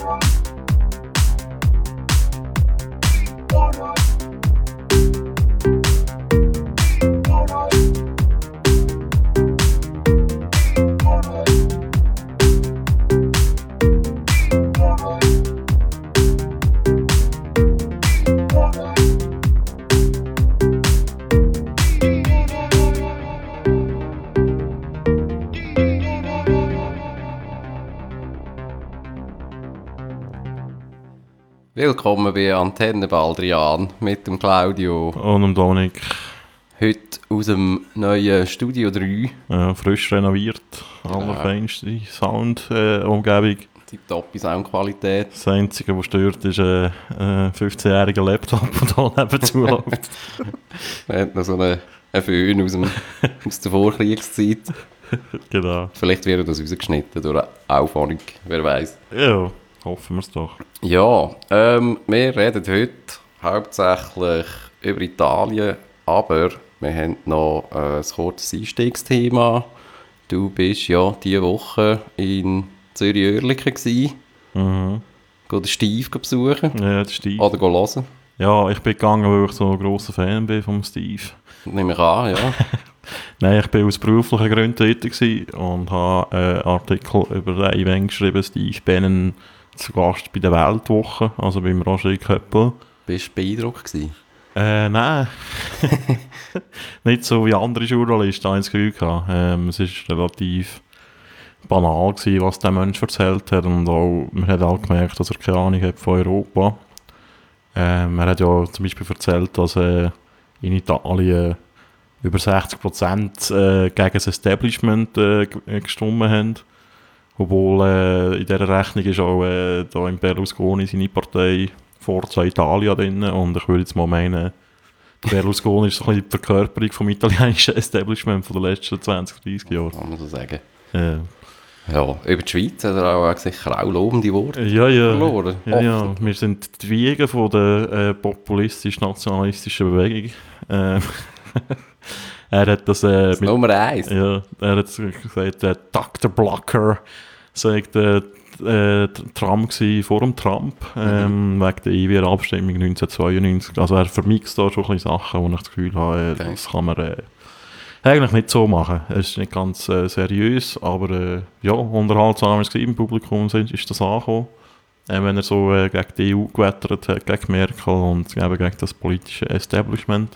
Willkommen bei Antenne Baldrian mit dem Claudio und dem Dominik. Heute aus dem neuen Studio 3. Ja, frisch renoviert, allerfeinste Sound-Umgebung. Tipptoppe Soundqualität. Das Einzige, was stört, ist ein 15-jähriger Laptop, der da nebenzu läuft. Man hat noch so einen Föhn aus der Vorkriegszeit. Genau. Vielleicht wird das rausgeschnitten durch Aufhörung, wer weiß. Ja, hoffen wir es doch. Ja, wir reden heute hauptsächlich über Italien, aber wir haben noch ein kurzes Einstiegsthema. Du bist ja diese Woche in Zürich-Oerlikon gewesen. Geh den Steve besuchen. Ja, der Steve. Oder hören. Ja, ich bin gegangen, weil ich so ein grosser Fan bin vom Steve. Nehme ich an, ja. Nein, ich war aus beruflichen Gründen tätig und habe einen Artikel über ein Event geschrieben, Steve Bannon zu Gast bei der Weltwoche, also beim Roger Köppel. Bist du beeindruckt gewesen? Nein. Nicht so wie andere Journalisten, habe ich das Gefühl gehabt. Es war relativ banal gewesen, was der Mensch erzählt hat, und auch, man hat auch gemerkt, dass er keine Ahnung hat von Europa. Er hat ja zum Beispiel erzählt, dass in Italien über 60% gegen das Establishment gestimmt haben. Obwohl in dieser Rechnung ist auch da in Berlusconi seine Partei Forza Italia drin, und ich würde jetzt mal meinen, Berlusconi ist so ein bisschen die Verkörperung vom italienischen Establishment von den letzten 20, 30 Jahren. Kann man so sagen. Ja, über die Schweiz hat er auch sicher auch lobende Worte verloren. Ja, wir sind die Wiege von der populistisch-nationalistischen Bewegung. Er hat das Nummer 1. Ja, er hat gesagt, Dr. Blocker sei der Trump vor dem Trump, wegen der EWR-Abstimmung 1992. Also er vermixt da schon ein bisschen Sachen, wo ich das Gefühl habe, das kann man eigentlich nicht so machen. Es ist nicht ganz seriös, aber ja, unterhaltsam ist es im Publikum, ist das angekommen. Wenn er so gegen die EU gewettert hat, gegen Merkel und eben gegen das politische Establishment.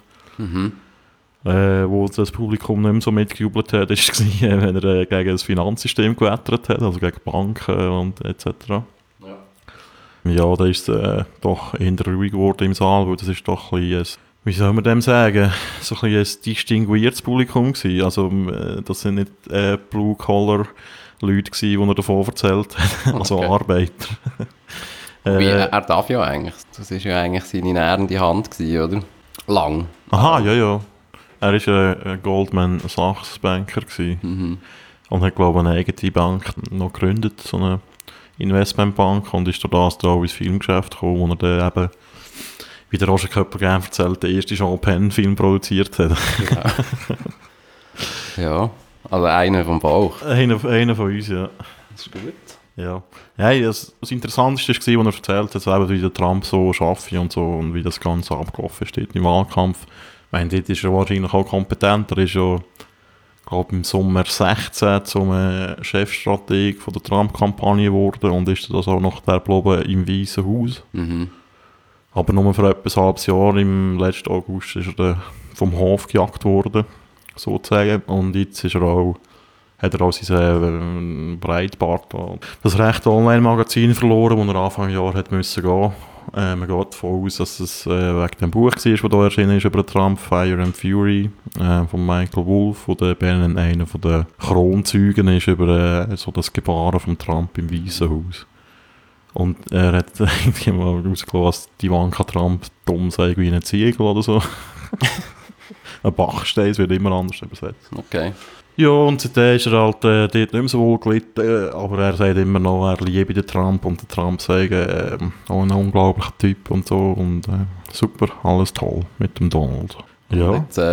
Wo das Publikum nicht mehr so mitgejubelt hat, war, wenn er gegen das Finanzsystem gewettert hat, also gegen Banken und etc. Ja, da ist es doch eher ruhig geworden im Saal, weil das ist doch ein bisschen, wie soll man dem sagen, so ein bisschen ein distinguiertes Publikum gewesen. Also das sind nicht Blue-Collar-Leute gewesen, die er davon erzählt hat, also Arbeiter. Er darf ja eigentlich, das war ja eigentlich seine nährende Hand gewesen, oder? Lang. Aha, ja. Er war ein Goldman Sachs Banker und hat, glaube ich, eine eigene Bank noch gegründet, so eine Investmentbank, und ist durch das da auch ins Filmgeschäft gekommen, wo er dann eben, wie der Roger Köppel gerne erzählt, den ersten Jean Penn-Film produziert hat. Ja, also einer vom Bauch. Einer von uns, ja. Das ist gut. Ja. Hey, das Interessanteste war, was er erzählt hat, wie der Trump so arbeitet und so, und wie das Ganze abgelaufen steht im Wahlkampf. Ich meine, dort ist er wahrscheinlich auch kompetent. Er ist ja, glaube im Sommer 16 zum Chefstrateg von der Trump-Kampagne geworden und ist das auch noch der geblieben im Weißen Haus. Aber nur für etwa ein halbes Jahr, im letzten August, ist er dann vom Hof gejagt worden, sozusagen. Und jetzt ist er auch, hat er auch sein Breitbart, das rechte Online-Magazin verloren, wo er Anfang Jahr hat müssen gehen. Man geht davon aus, dass es wegen dem Buch war, das hier erschienen ist über Trump, Fire and Fury, von Michael Wolff, wo der Bannon einer der Kronzeugen ist über so das Gebaren von Trump im Weißen Haus. Und er hat irgendwie mal rausgelassen, dass die Ivanka Trump dumm sei wie eine Ziegel oder so. Ein Bachstein, es wird immer anders übersetzt. Okay. Ja, und seitdem ist er halt dort nicht mehr so wohl gelitten, aber er sagt immer noch, er liebe den Trump, und der Trump sagt, auch ein unglaublicher Typ und so, und super, alles toll mit dem Donald. Ja. Und jetzt,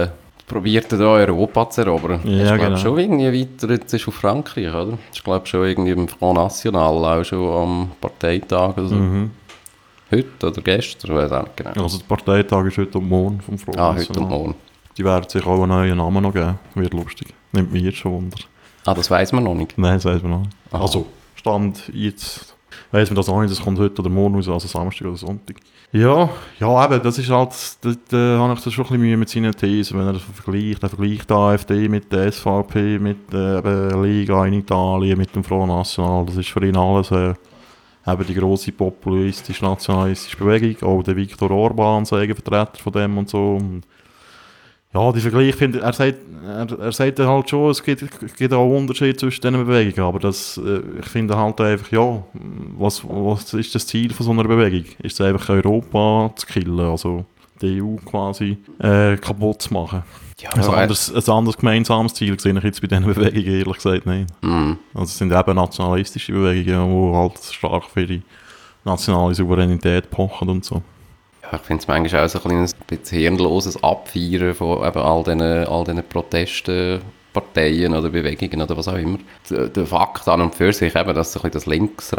probiert da Europa zu erobern. Ja, Ich glaube genau. schon irgendwie weiter, jetzt ist auf Frankreich, oder? Ich glaube schon irgendwie im Front National, auch schon am Parteitag oder so. Mhm. Heute oder gestern, ich weiß auch nicht genau. Also der Parteitag ist heute und morgen vom Front Heute National. und morgen. Die werden sich auch einen neuen Namen noch geben. Wird lustig. Nimmt mich jetzt schon Wunder. Das weiss man noch nicht. Nein, das weiß man noch nicht. Aha. Also, Stand jetzt weiss man das auch nicht, das kommt heute oder morgen raus, also Samstag oder Sonntag. Ja, eben, das ist halt, da habe ich das schon ein bisschen Mühe mit seinen Thesen, wenn er das vergleicht. Er vergleicht die AfD mit der SVP, mit der Liga in Italien, mit dem Front National. Das ist für ihn alles eben die grosse populistisch-nationalistische Bewegung. Auch der Viktor Orban, Vertreter von dem und so. Und ja, die Vergleich, finde ich, er sagt halt schon, es gibt auch Unterschiede zwischen diesen Bewegungen, aber das, ich finde halt einfach, ja, was ist das Ziel von so einer Bewegung? Ist es einfach Europa zu killen, also die EU quasi kaputt zu machen? Ja, Ein anderes gemeinsames Ziel sehe ich jetzt bei diesen Bewegungen ehrlich gesagt nicht. Also es sind eben nationalistische Bewegungen, die halt stark für die nationale Souveränität pochen und so. Ja, ich finde es manchmal auch so ein bisschen hirnloses Abfeiern von eben all diesen Protesten, Parteien oder Bewegungen oder was auch immer. Der Fakt an und für sich eben, dass so ein bisschen das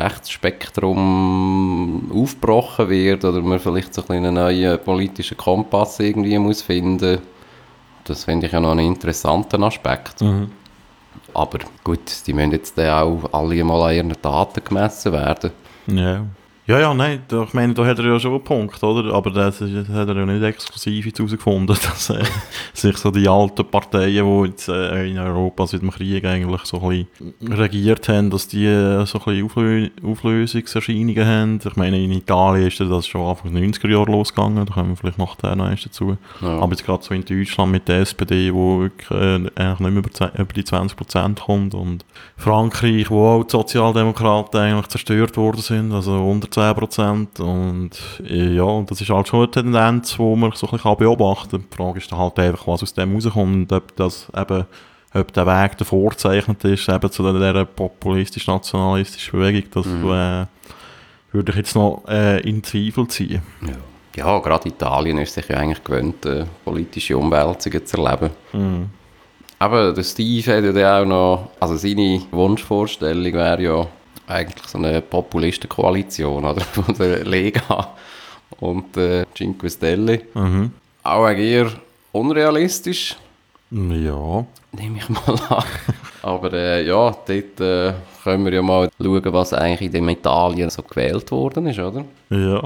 Links-Rechts-Spektrum aufgebrochen wird oder man vielleicht so ein bisschen einen neuen politischen Kompass irgendwie muss finden, das finde ich ja noch einen interessanten Aspekt. Aber gut, die müssen jetzt dann auch alle mal an ihren Daten gemessen werden. Ja. Ja, nein, ich meine, da hat er ja schon einen Punkt, oder? Aber das hat er ja nicht exklusiv jetzt herausgefunden, dass sich so die alten Parteien, die jetzt in Europa seit dem Krieg eigentlich so ein bisschen regiert haben, dass die so ein bisschen Auflösungserscheinungen haben. Ich meine, in Italien ist das schon Anfang der 90er Jahre losgegangen, da kommen wir vielleicht nachher noch eins dazu. Ja. Aber jetzt gerade so in Deutschland mit der SPD, wo wirklich eigentlich nicht mehr über die 20% kommt, und Frankreich, wo auch die Sozialdemokraten eigentlich zerstört worden sind, also unter 10%, und ja, das ist halt schon eine Tendenz, die man so ein bisschen beobachten kann. Die Frage ist dann halt einfach, was aus dem rauskommt, ob das eben, ob der Weg davor gezeichnet ist, eben zu dieser populistisch-nationalistischen Bewegung, das würde ich jetzt noch in Zweifel ziehen. Ja, gerade Italien ist sich ja eigentlich gewöhnt, politische Umwälzungen zu erleben. Aber der Steve hat ja auch noch, also seine Wunschvorstellung wäre ja eigentlich so eine Populistenkoalition, oder? Von der Lega und Cinque Stelle. Auch eher unrealistisch, Ja. nehme ich mal an. Aber ja, dort können wir ja mal schauen, was eigentlich in dem Italien so gewählt worden ist, oder? Ja.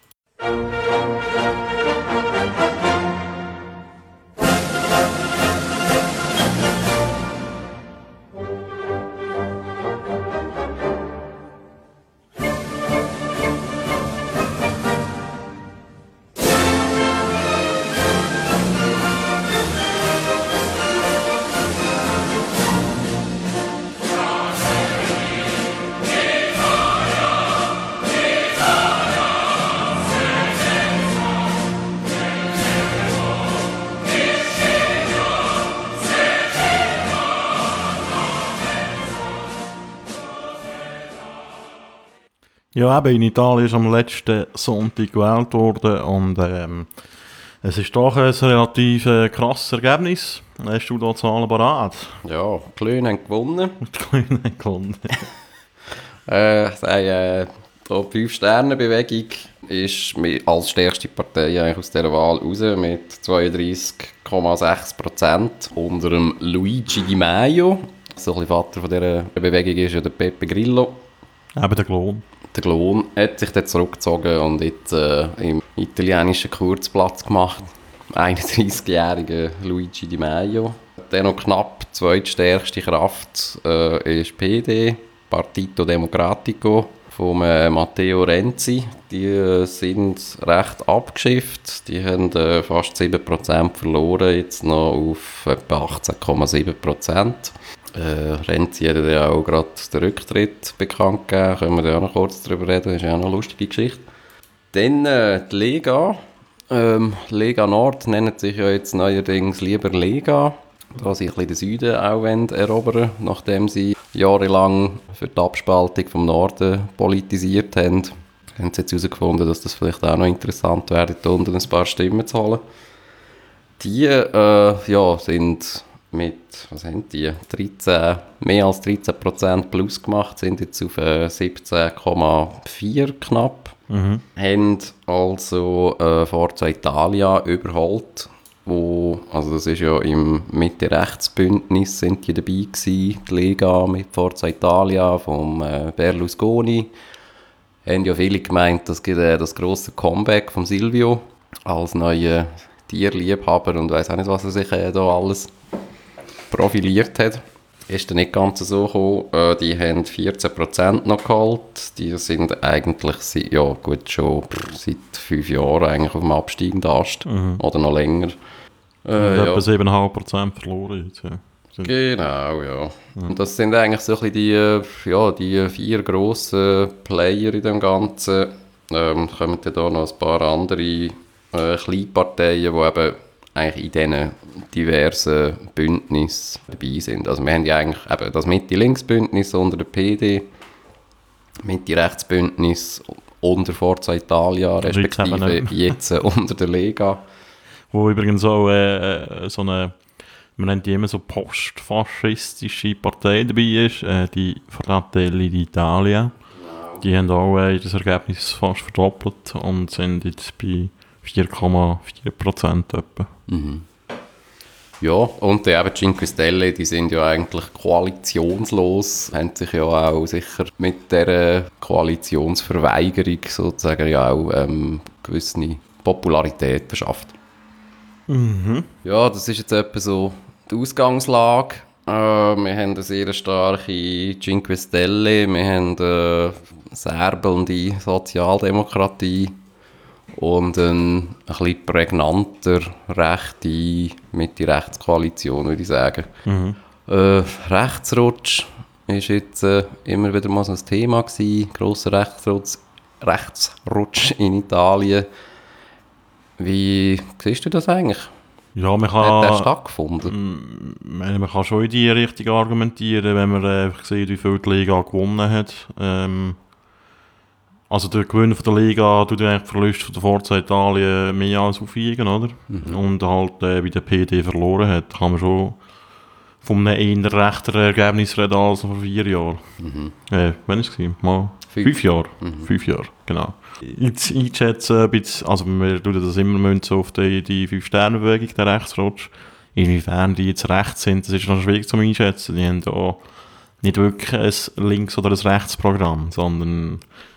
Ja, eben, in Italien ist am letzten Sonntag gewählt worden, und es ist doch ein relativ krasses Ergebnis. Hast du da Zahlen parat? Ja, die Löhne haben gewonnen. Die Grünen haben gewonnen. Die 5-Sterne-Bewegung ist als stärkste Partei eigentlich aus dieser Wahl raus mit 32,6% unter dem Luigi Di Maio. So ein bisschen Vater von dieser Bewegung ist ja der Beppe Grillo. Eben der Lohn. Der Glon hat sich dann zurückgezogen und jetzt im italienischen Kurzplatz gemacht. 31-jähriger Luigi Di Maio. Dann noch knapp zweitstärkste Kraft ist PD, Partito Democratico, von Matteo Renzi. Die sind recht abgeschifft. Die haben fast 7% verloren, jetzt noch auf etwa 18,7%. Renzi hat ja auch gerade den Rücktritt bekannt gegeben, können wir da auch noch kurz darüber reden, das ist ja auch noch eine lustige Geschichte. Dann die Lega. Lega Nord nennt sich ja jetzt neuerdings lieber Lega, da sie ein bisschen den Süden auch erobern wollen, nachdem sie jahrelang für die Abspaltung vom Norden politisiert haben. Haben sie jetzt herausgefunden, dass das vielleicht auch noch interessant wäre, da unten ein paar Stimmen zu holen. Die sind mit, was haben die, 13, mehr als 13% plus gemacht, sind jetzt auf 17,4 knapp. Haben also Forza Italia überholt, also das ist ja im Mitte-Rechts-Bündnis sind die dabei gewesen, die Lega mit Forza Italia vom Berlusconi. Haben ja viele gemeint, das gibt das grosse Comeback von Silvio als neuer Tierliebhaber und weiss auch nicht, was er sich da alles profiliert hat. Ist dann nicht ganz so gekommen. Die haben 14% noch geholt. Die sind eigentlich schon seit 5 Jahren eigentlich auf dem absteigenden Ast. Oder noch länger. Etwa 7,5% verloren jetzt, ja. Genau, ja. Und das sind eigentlich so ein bisschen die 4 grossen Player in dem Ganzen. Kommen dann da noch ein paar andere Kleinparteien, die eben eigentlich in diesen diversen Bündnissen dabei sind. Also wir haben ja eigentlich eben das Mitte-Links-Bündnis unter der PD, Mitte-Rechts-Bündnis unter Forza Italia, respektive jetzt unter der Lega. Wo übrigens auch so eine, man nennt die immer so postfaschistische Partei dabei ist, die Fratelli d'Italia. Die haben auch das Ergebnis fast verdoppelt und sind jetzt bei 4,4% etwa. Ja, und eben die Cinque Stelle, die sind ja eigentlich koalitionslos, haben sich ja auch sicher mit dieser Koalitionsverweigerung sozusagen ja auch gewisse Popularität verschafft. Ja, das ist jetzt etwa so die Ausgangslage. Wir haben eine sehr starke Cinque Stelle, wir haben eine serbelnde Sozialdemokratie und eine bisschen prägnanter rechte Mitte-Rechts-Koalition, würde ich sagen. Rechtsrutsch ist jetzt immer wieder mal so ein Thema gewesen. Grosser Rechtsrutsch in Italien. Wie siehst du das eigentlich? Ja, man Hat der stattgefunden? Man kann schon in die Richtung argumentieren, wenn man einfach sieht, wie viel die Liga gewonnen hat. Also der Gewinn von der Liga tut eigentlich die Verluste von der Forza Italien mehr als aufwiegen, oder? Und halt bei der PD verloren hat, kann man schon von einem eher rechteren Ergebnis reden als vor 4 Jahren. Wann war es? Mal 5 Jahre. 5 Jahre, genau. Jetzt einschätzen, also wir tun das immer münzen auf die 5-Sterne-Bewegung, der Rechtsrutsch. Inwiefern die jetzt rechts sind, das ist noch schwierig zu einschätzen. Die haben da nicht wirklich ein Links- oder ein Rechtsprogramm, sondern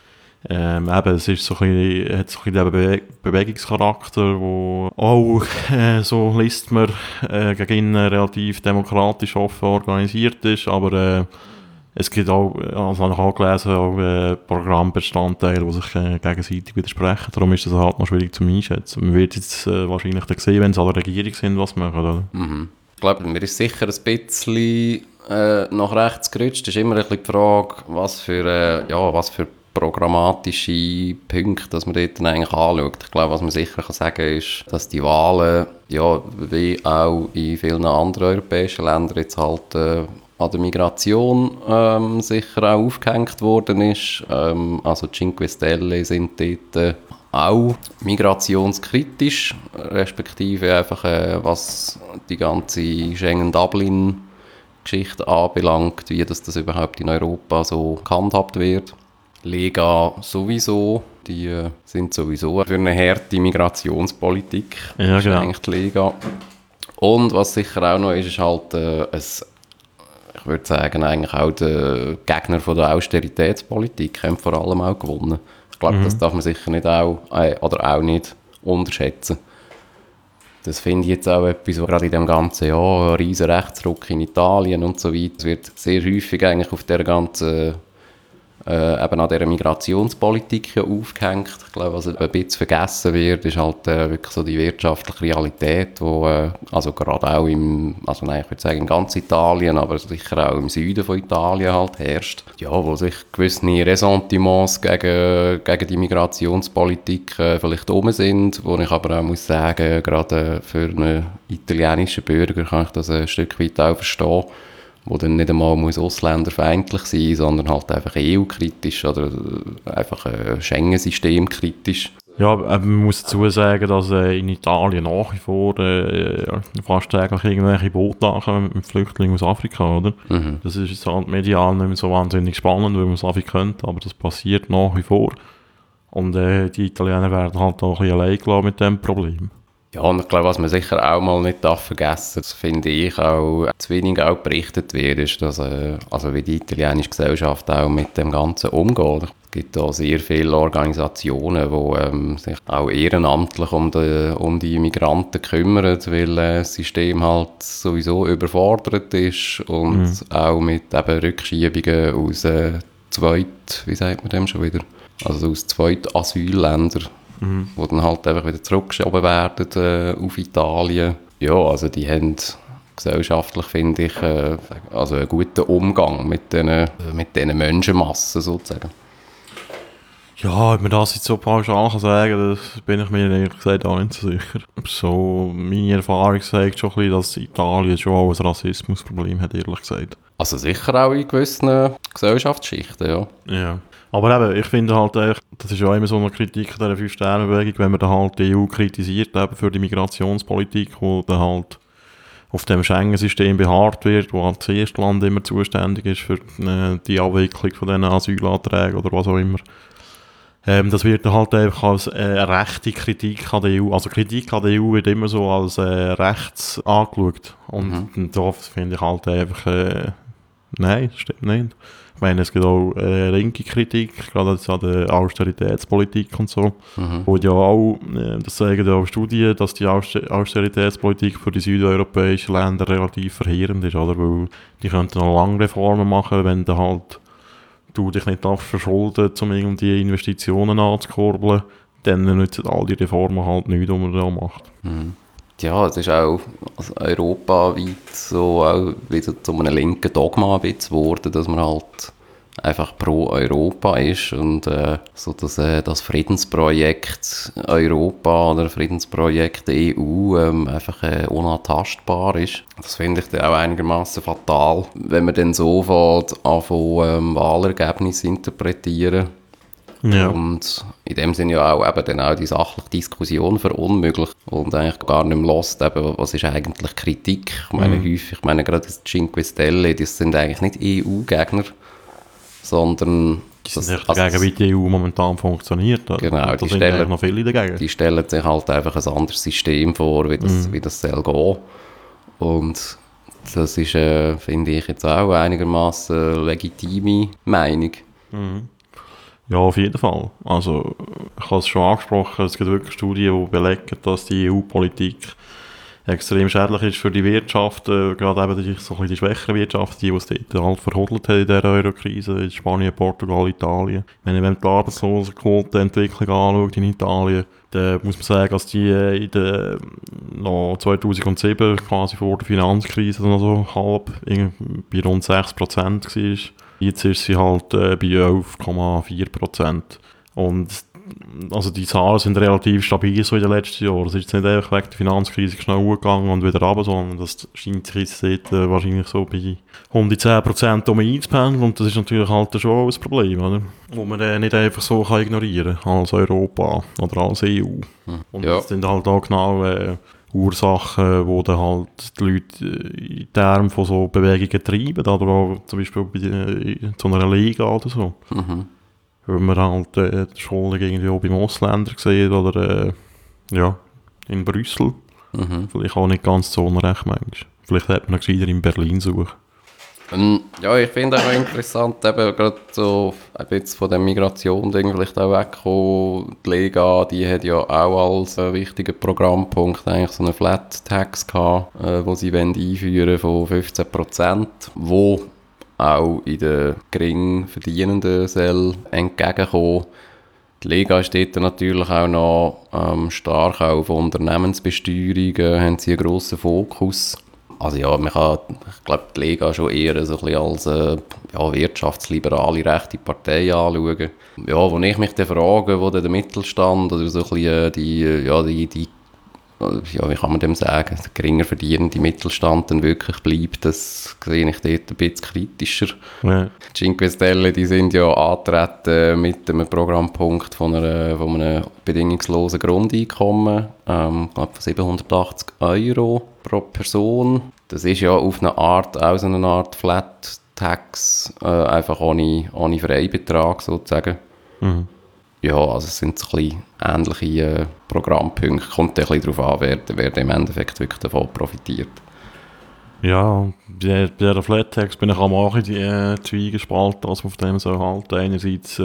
es ist so ein bisschen, hat so ein bisschen den Bewegungscharakter, wo auch, so liest man, gegen ihn relativ demokratisch offen organisiert ist, aber es gibt auch, also habe ich auch gelesen, auch Programmbestandteile, die sich gegenseitig widersprechen. Darum ist das halt noch schwierig zu einschätzen. Man wird jetzt wahrscheinlich dann sehen, wenn es alle Regierung sind, was machen, oder? Ich glaube, mir ist sicher ein bisschen nach rechts gerutscht. Es ist immer ein bisschen die Frage, was für programmatische Punkte, dass man dort dann eigentlich anschaut. Ich glaube, was man sicher kann sagen ist, dass die Wahlen, ja, wie auch in vielen anderen europäischen Ländern jetzt halt an der Migration sicher auch aufgehängt worden ist. Also die Cinque Stelle sind dort auch migrationskritisch, respektive einfach was die ganze Schengen-Dublin-Geschichte anbelangt, wie das überhaupt in Europa so gehandhabt wird. Lega sowieso, die sind sowieso für eine harte Migrationspolitik. Ja, genau. Eigentlich die Lega. Und was sicher auch noch ist halt ich würde sagen, eigentlich auch der Gegner von der Austeritätspolitik haben vor allem auch gewonnen. Ich glaube, das darf man sicher nicht auch nicht unterschätzen. Das finde ich jetzt auch etwas, was gerade in dem ganzen riesen Rechtsruck in Italien und so weiter, es wird sehr häufig eigentlich auf der ganzen eben an dieser Migrationspolitik ja aufgehängt. Ich glaube, was ein bisschen vergessen wird, ist halt wirklich so die wirtschaftliche Realität, wo also gerade auch ich würde sagen in ganz Italien, aber sicher auch im Süden von Italien halt herrscht. Ja, wo sich gewisse Ressentiments gegen die Migrationspolitik vielleicht rum sind, wo ich aber auch muss sagen, gerade für einen italienischen Bürger kann ich das ein Stück weit auch verstehen, wo dann nicht einmal ausländerfeindlich sein muss, sondern halt einfach EU-kritisch oder einfach Schengen-System kritisch. Ja, man muss dazu sagen, dass in Italien nach wie vor fast täglich irgendwelche Boote ankommen mit Flüchtlingen aus Afrika, oder? Mhm. Das ist jetzt halt medial nicht mehr so wahnsinnig spannend, weil man es einfach könnte, aber das passiert nach wie vor. Und die Italiener werden halt auch ein bisschen allein gelassen mit diesem Problem. Ja, und ich glaube, was man sicher auch mal nicht vergessen darf, das finde ich auch zu wenig auch berichtet wird, ist, dass, also wie die italienische Gesellschaft auch mit dem Ganzen umgeht. Es gibt da sehr viele Organisationen, die sich auch ehrenamtlich um die Migranten kümmern, weil das System halt sowieso überfordert ist und auch mit eben Rückschiebungen aus wie sagt man dem schon wieder? Also aus Zweit-Asylländern, die dann halt einfach wieder zurückgeschoben werden auf Italien. Ja, also die haben gesellschaftlich, finde ich, also einen guten Umgang mit diesen Menschenmassen sozusagen. Ja, ob man das jetzt so pauschal kann sagen, das bin ich mir ehrlich gesagt auch nicht so sicher. So, meine Erfahrung sagt schon ein bisschen, dass Italien schon auch ein Rassismusproblem hat, ehrlich gesagt. Also sicher auch in gewissen Gesellschaftsschichten, ja. Ja. Aber eben, ich finde halt, das ist ja immer so eine Kritik an dieser Fünf-Sterne-Bewegung, wenn man dann halt die EU kritisiert eben für die Migrationspolitik, wo dann halt auf dem Schengen-System beharrt wird, wo halt das erste Land immer zuständig ist für die Abwicklung von diesen Asylanträgen oder was auch immer. Das wird dann halt einfach als rechte Kritik an der EU, also Kritik an der EU wird immer so als rechts angeschaut. Und da finde ich halt einfach, nein, das stimmt nicht. Ich meine, es gibt auch linke Kritik, gerade jetzt an der Austeritätspolitik und so. Wo ja auch, das zeigen ja auch Studien, dass die Austeritätspolitik für die südeuropäischen Länder relativ verheerend ist, oder? Weil die könnten noch lange Reformen machen, wenn dann halt du dich nicht verschulden, um irgendwie Investitionen anzukurbeln, dann nützen all die Reformen halt nichts, die man da macht. Ja, es ist auch europaweit so auch wieder zu einem linken Dogma geworden, dass man halt einfach pro Europa ist und so dass das Friedensprojekt Europa oder Friedensprojekt EU einfach unantastbar ist. Das finde ich dann auch einigermaßen fatal, wenn man dann so anfängt, Wahlergebnisse interpretieren. Ja. Und in dem Sinne ja auch eben dann auch die sachliche Diskussion verunmöglicht und eigentlich gar nicht mehr lässt, eben, was ist eigentlich Kritik. Ich meine häufig, ich meine gerade das Cinque Stelle, das sind eigentlich nicht EU-Gegner, sondern Die sind echt dagegen, wie die EU momentan funktioniert. Oder? Genau, da sind eigentlich noch viele dagegen. Die stellen sich halt einfach ein anderes System vor, wie das soll gehen. Und das ist, finde ich, jetzt auch einigermaßen legitime Meinung. Ja, auf jeden Fall. Also, ich habe es schon angesprochen, es gibt wirklich Studien, die belegen, dass die EU-Politik extrem schädlich ist für die Wirtschaft, gerade eben so ein bisschen die schwächere Wirtschaft, die es dort halt verhodelt hat in dieser Euro-Krise, in Spanien, Portugal, Italien. Wenn man die Arbeitslosenquotenentwicklung anschaut in Italien, dann muss man sagen, dass die noch 2007, quasi vor der Finanzkrise, noch so halb bei rund 6% war. Jetzt ist sie halt bei 11,4%. Und also die Zahlen sind relativ stabil so in den letzten Jahren. Es ist jetzt nicht einfach wegen der Finanzkrise schnell hochgegangen und wieder runter, sondern das scheint sich jetzt dort wahrscheinlich so bei 110% einzupendeln. Und das ist natürlich halt schon ein Problem, oder? Wo man nicht einfach so kann ignorieren kann als Europa oder als EU. Und das sind halt auch genau Ursachen, die dann halt die Leute in Termen von so Bewegungen treiben, oder auch zum Beispiel bei so einer Liga oder so. Wenn man halt die Schulden irgendwie auch beim Ausländer sieht oder ja, in Brüssel. Vielleicht auch nicht ganz so unrecht manchmal. Vielleicht hätte man wieder in Berlin suchen. Ja, ich finde auch interessant, eben gerade so jetzt von der Migration vielleicht auch weggekommen. Die Lega, die hat ja auch als wichtigen Programmpunkt eigentlich so einen Flat Tax gehabt, wo sie einführen von 15%, wo auch in den gering Verdienenden soll entgegenkommen. Die Lega steht natürlich auch noch stark auf Unternehmensbesteuerungen, haben sie einen grossen Fokus. Also ja, man kann, ich glaube, die Lega schon eher so ein bisschen als wirtschaftsliberale rechte Partei anschauen. Ja, wo ich mich dann frage, wo der Mittelstand oder so ein bisschen die ja, wie kann man dem sagen, der geringer verdienende Mittelstand dann wirklich bleibt, das sehe ich dort ein bisschen kritischer. Ja. Die Cinque Stelle, die sind ja angetreten mit einem Programmpunkt von einem bedingungslosen Grundeinkommen, ich glaube von 780 Euro pro Person. Das ist ja auf eine Art, auch so eine Art Flat Tax, einfach ohne Freibetrag sozusagen. Mhm. Ja, also es sind so ein bisschen ähnliche Programmpunkte. Kommt ein bisschen darauf an, wer im Endeffekt wirklich davon profitiert. Ja, bei der Flat Tax bin ich am Anfang die Zwiegespalten, was man von dem so halten. Einerseits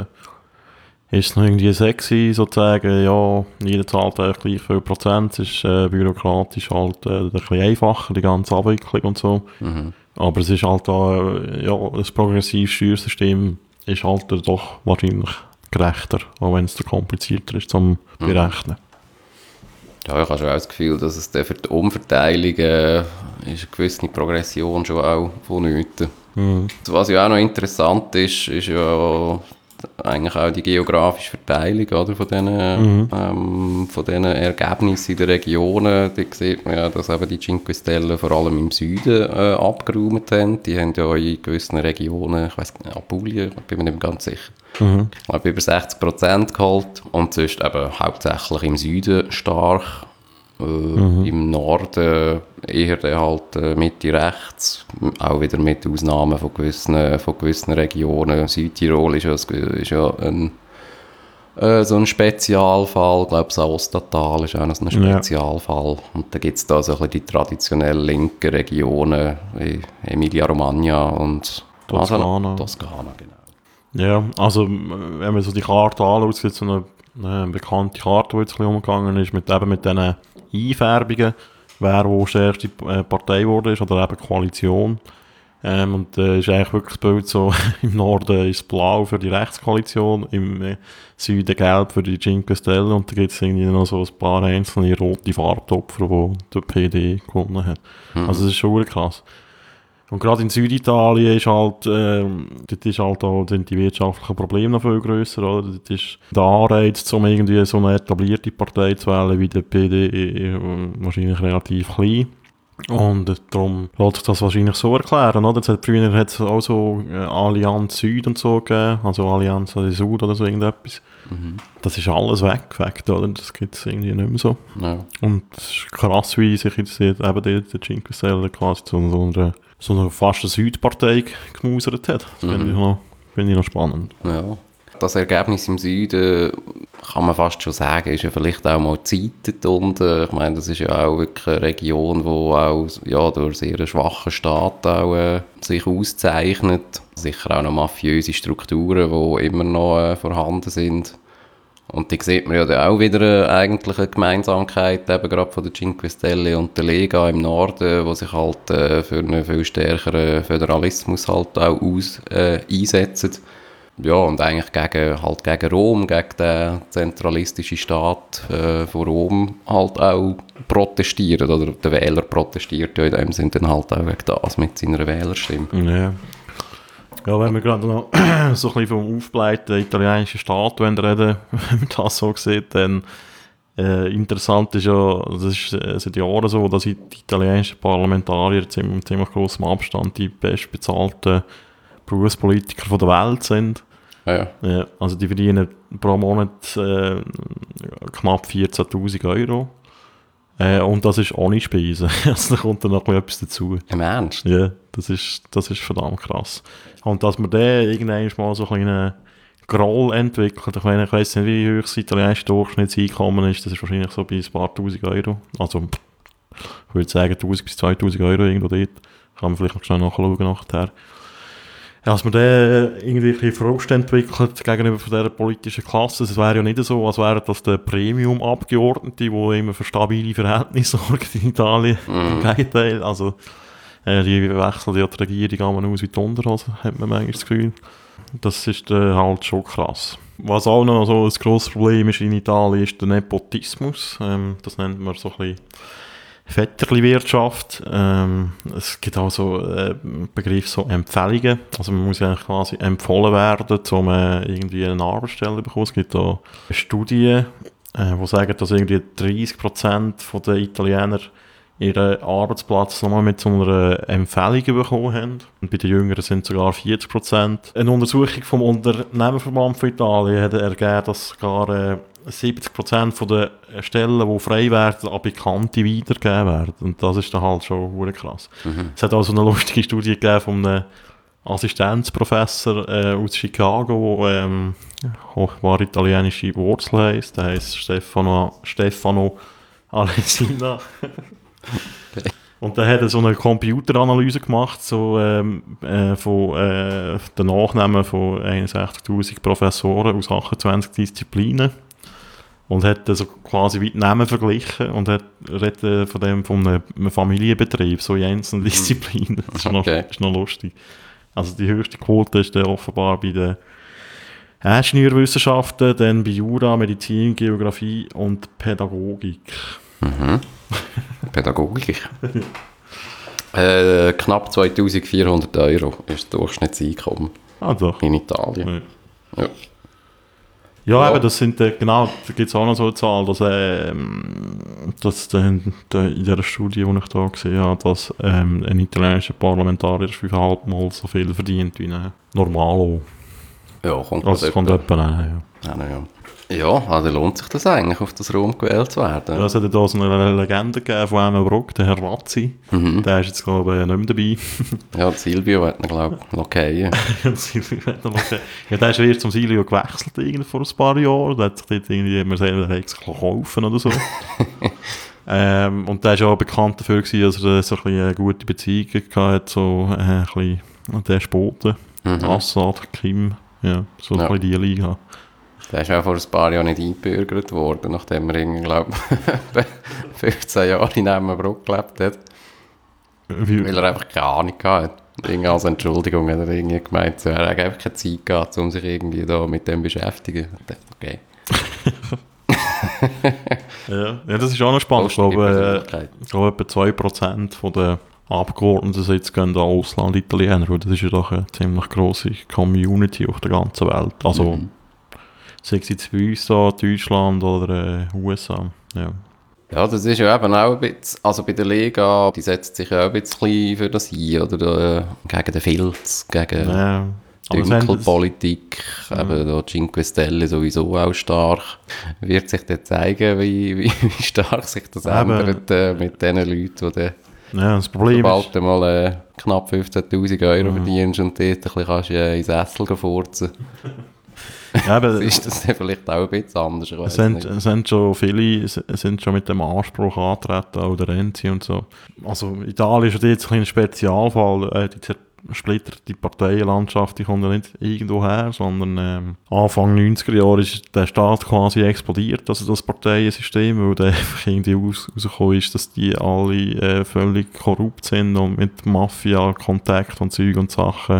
ist es noch irgendwie sexy, sozusagen, ja, jeder zahlt eigentlich gleich viel Prozent. Es ist bürokratisch halt ein bisschen einfacher, die ganze Abwicklung und so. Mhm. Aber es ist halt auch, ja, das progressive Steuersystem ist halt doch wahrscheinlich gerechter, auch wenn es komplizierter ist zum Berechnen. Ja, ich habe schon auch das Gefühl, dass es dann für die Umverteilung ist eine gewisse Progression schon auch vonnöten. Mhm. Was ja auch noch interessant ist ja eigentlich auch die geografische Verteilung, oder, von diesen Ergebnissen in den Regionen. Da sieht man ja, dass eben die Cinque Stelle vor allem im Süden abgeräumt haben. Die haben ja in gewissen Regionen, ich weiss nicht, Apulien, ich bin mir nicht ganz sicher, ich glaube über 60% geholt. Und sonst eben hauptsächlich im Süden stark. Im Norden eher dann halt Mitte rechts, auch wieder mit Ausnahmen von gewissen Regionen. Südtirol ist ja so ein Spezialfall, ich glaube, das Aostatal ist auch noch so ein Spezialfall. Und dann gibt es da so ein bisschen die traditionell linken Regionen, wie Emilia-Romagna und Toskana. Toskana, genau. Ja, also wenn man so die Karte anschaut, es gibt so eine bekannte Karte, die jetzt ein bisschen umgegangen ist, mit diesen Einfärbungen, wer wo stärkste Partei geworden ist, oder eben Koalition. Und ist eigentlich wirklich das Bild so, im Norden ist es blau für die Rechtskoalition, im Süden gelb für die Cinque Stelle, und da gibt es irgendwie noch so ein paar einzelne rote Farbtopfer, die der PD gewonnen hat. Also das ist schon krass. Und gerade in Süditalien ist halt, dort ist halt auch, sind die wirtschaftlichen Probleme noch viel grösser, oder? Dort ist der Anreiz, um irgendwie so eine etablierte Partei zu wählen wie der PD, wahrscheinlich relativ klein. Und darum lässt sich das wahrscheinlich so erklären, oder? Früher hat es auch so Allianz Süd und so gegeben, also Allianz Süd oder so irgendetwas. Das ist alles weg, oder? Das gibt es irgendwie nicht mehr so. Ja. Und es ist krass, wie sich jetzt eben der Cinque Stelle quasi so eine fast eine Südpartei gemausert hat. Das finde ich noch spannend. Ja. Das Ergebnis im Süden, kann man fast schon sagen, ist ja vielleicht auch mal gezeitet. Und ich meine, das ist ja auch wirklich eine Region, die auch durch sehr einen schwachen Staat auch, sich auszeichnet. Sicher auch noch mafiöse Strukturen, die immer noch vorhanden sind. Und da sieht man ja dann auch wieder eigentlich eine Gemeinsamkeit, eben gerade von der Cinque Stelle und der Lega im Norden, die sich halt für einen viel stärkeren Föderalismus halt auch einsetzen. Ja, und eigentlich gegen Rom, gegen den zentralistischen Staat von Rom halt auch protestieren. Oder der Wähler protestiert ja in dem Sinne dann halt auch wegen das mit seiner Wählerstimme. Ja. Ja, wenn wir gerade noch so ein bisschen vom aufgeblähten italienischen Staat reden, wenn man das so sieht, dann interessant ist ja, das ist seit Jahren so, dass die italienischen Parlamentarier mit ziemlich grossem Abstand die bestbezahlten Berufspolitiker von der Welt sind. Ja. Ja, also die verdienen pro Monat knapp 14'000 Euro. Und das ist ohne Speisen. Also da kommt dann noch etwas dazu. Im Ernst? Ja, das ist verdammt krass. Und dass man dann irgendwann mal so ein kleinen Groll entwickelt, ich weiss nicht, wie hoch das italienische Durchschnittseinkommen ist, das ist wahrscheinlich so bei ein paar tausend Euro. Also ich würde sagen 1000 bis 2000 Euro irgendwo dort. Kann man vielleicht noch schnell nachschauen nachher. Ja, dass man dann irgendwie ein bisschen Frust entwickelt gegenüber von dieser politischen Klasse. Es wäre ja nicht so, als wären das die Premium-Abgeordnete, die immer für stabile Verhältnisse sorgen in Italien. Im Gegenteil, also die wechseln ja die Regierung aus wie die Unterhose, hat man manchmal das Gefühl. Das ist halt schon krass. Was auch noch so ein grosses Problem ist in Italien, ist der Nepotismus. Das nennt man so ein bisschen Vetterli-Wirtschaft. Es gibt auch so einen Begriff so Empfehlungen. Also man muss ja quasi empfohlen werden, um irgendwie eine Arbeitsstelle zu bekommen. Es gibt da Studien, die sagen, dass irgendwie 30% der Italiener ihren Arbeitsplatz nochmal mit so einer Empfehlung bekommen haben. Und bei den Jüngeren sind es sogar 40%. Eine Untersuchung vom Unternehmerverband von Italien hat ergeben, dass sogar 70% der Stellen, die frei werden, an Bekannte weitergegeben werden. Und das ist dann halt schon verdammt krass. Es hat also eine lustige Studie gegeben von einem Assistenzprofessor aus Chicago, der hochbar italienische Wurzel heisst. Der heisst Stefano Alesina. Und dann hat er so eine Computeranalyse gemacht, so, von den Nachnamen von 61'000 Professoren aus 28 Disziplinen. Und hat so quasi wie die Namen verglichen und redet von einem Familienbetrieb, so in einzelnen Disziplinen. Das ist noch lustig. Also die höchste Quote ist dann offenbar bei den Ingenieurwissenschaften, dann bei Jura, Medizin, Geografie und Pädagogik. Mhm. Pädagogik. Knapp 2400 € ist das Durchschnittseinkommen in Italien. Ja. Ja, eben, das sind, genau, da gibt es auch noch so eine Zahl, dass in dieser Studie, die ich da gesehen habe, dass ein italienischer Parlamentarier 5,5 Mal so viel verdient wie ein Normalo. Ja, kommt also kommt etwa rein, ja, also lohnt sich das eigentlich, auf das Raum gewählt zu werden? Ja, es hat ja da so eine Legende gegeben von einem Bruck, der Herr Razzi. Der ist jetzt, glaube ich, nicht mehr dabei. Ja, Silvio hat ihn, glaube ich, lockieren. Ja, der ist erst zum Silvio gewechselt vor ein paar Jahren. Der hat sich dort irgendwie immer selber kaufen oder so. Und der war auch bekannt dafür, dass er so ein bisschen eine gute Beziehung hatte, so ein bisschen Despoten. Assad, Kim, ja, so ein bisschen die Liga. Der ist auch vor ein paar Jahren nicht eingebürgert worden, nachdem er irgendwie, glaube ich, 15 Jahre in Emmenbruck gelebt hat. Weil er einfach keine Ahnung hatte. Irgendwie als Entschuldigung hat er irgendwie gemeint, er hat einfach keine Zeit gehabt, um sich irgendwie da mit dem zu beschäftigen. Ich dachte, okay. ja, das ist auch noch spannend. Ich glaube, etwa 2% der Abgeordneten jetzt gehen an Ausland-Italiener, weil das ist ja doch eine ziemlich grosse Community auf der ganzen Welt. Also, sei es jetzt bei uns da, Deutschland oder USA. Ja. Ja, das ist ja eben auch ein bisschen, also bei der Liga, die setzt sich ja auch ein bisschen für das ein, oder gegen den Filz, gegen Dunkelpolitik, eben da Cinque Stelle sowieso auch stark. Wird sich dann zeigen, wie stark sich das ändert mit den Leuten, die das Problem sobald du mal knapp 15'000 € verdienst und dort ein bisschen kannst du in Sessel furzen. Ja, ist das dann vielleicht auch ein bisschen anders? Es sind schon viele sind schon mit dem Anspruch antreten, auch der Renzi und so. Also Italien ist jetzt ein Spezialfall. Die zersplitterte Parteienlandschaft, die kommt ja nicht irgendwo her, sondern Anfang 90er Jahre ist der Staat quasi explodiert, also das Parteiensystem, weil der einfach irgendwie rausgekommen ist, dass die alle völlig korrupt sind und mit Mafia, Kontakt und Zeug und Sachen.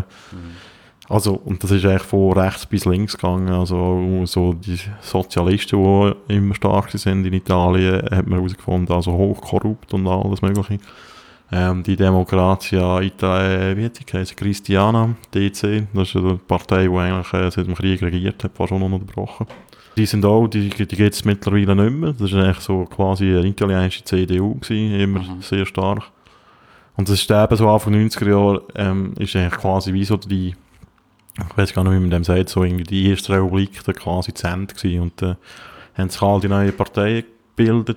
Also, und das ist eigentlich von rechts bis links gegangen. Also, so die Sozialisten, die immer stark sind in Italien, hat man herausgefunden, also hochkorrupt und alles Mögliche. Die Democrazia Italia, wie hat sie geheißen? Cristiana, DC, das ist eine Partei, die eigentlich seit dem Krieg regiert hat, fast schon unterbrochen. Die sind auch, die gibt es mittlerweile nicht mehr. Das war eigentlich so quasi eine italienische CDU gewesen, immer sehr stark. Und das ist eben so Anfang 90er Jahre, ist eigentlich quasi wie so die, ich weiß gar nicht, wie man dem sagt, so irgendwie die erste Republik da quasi zu Ende gewesen. Und haben sich all die neuen Parteien gebildet.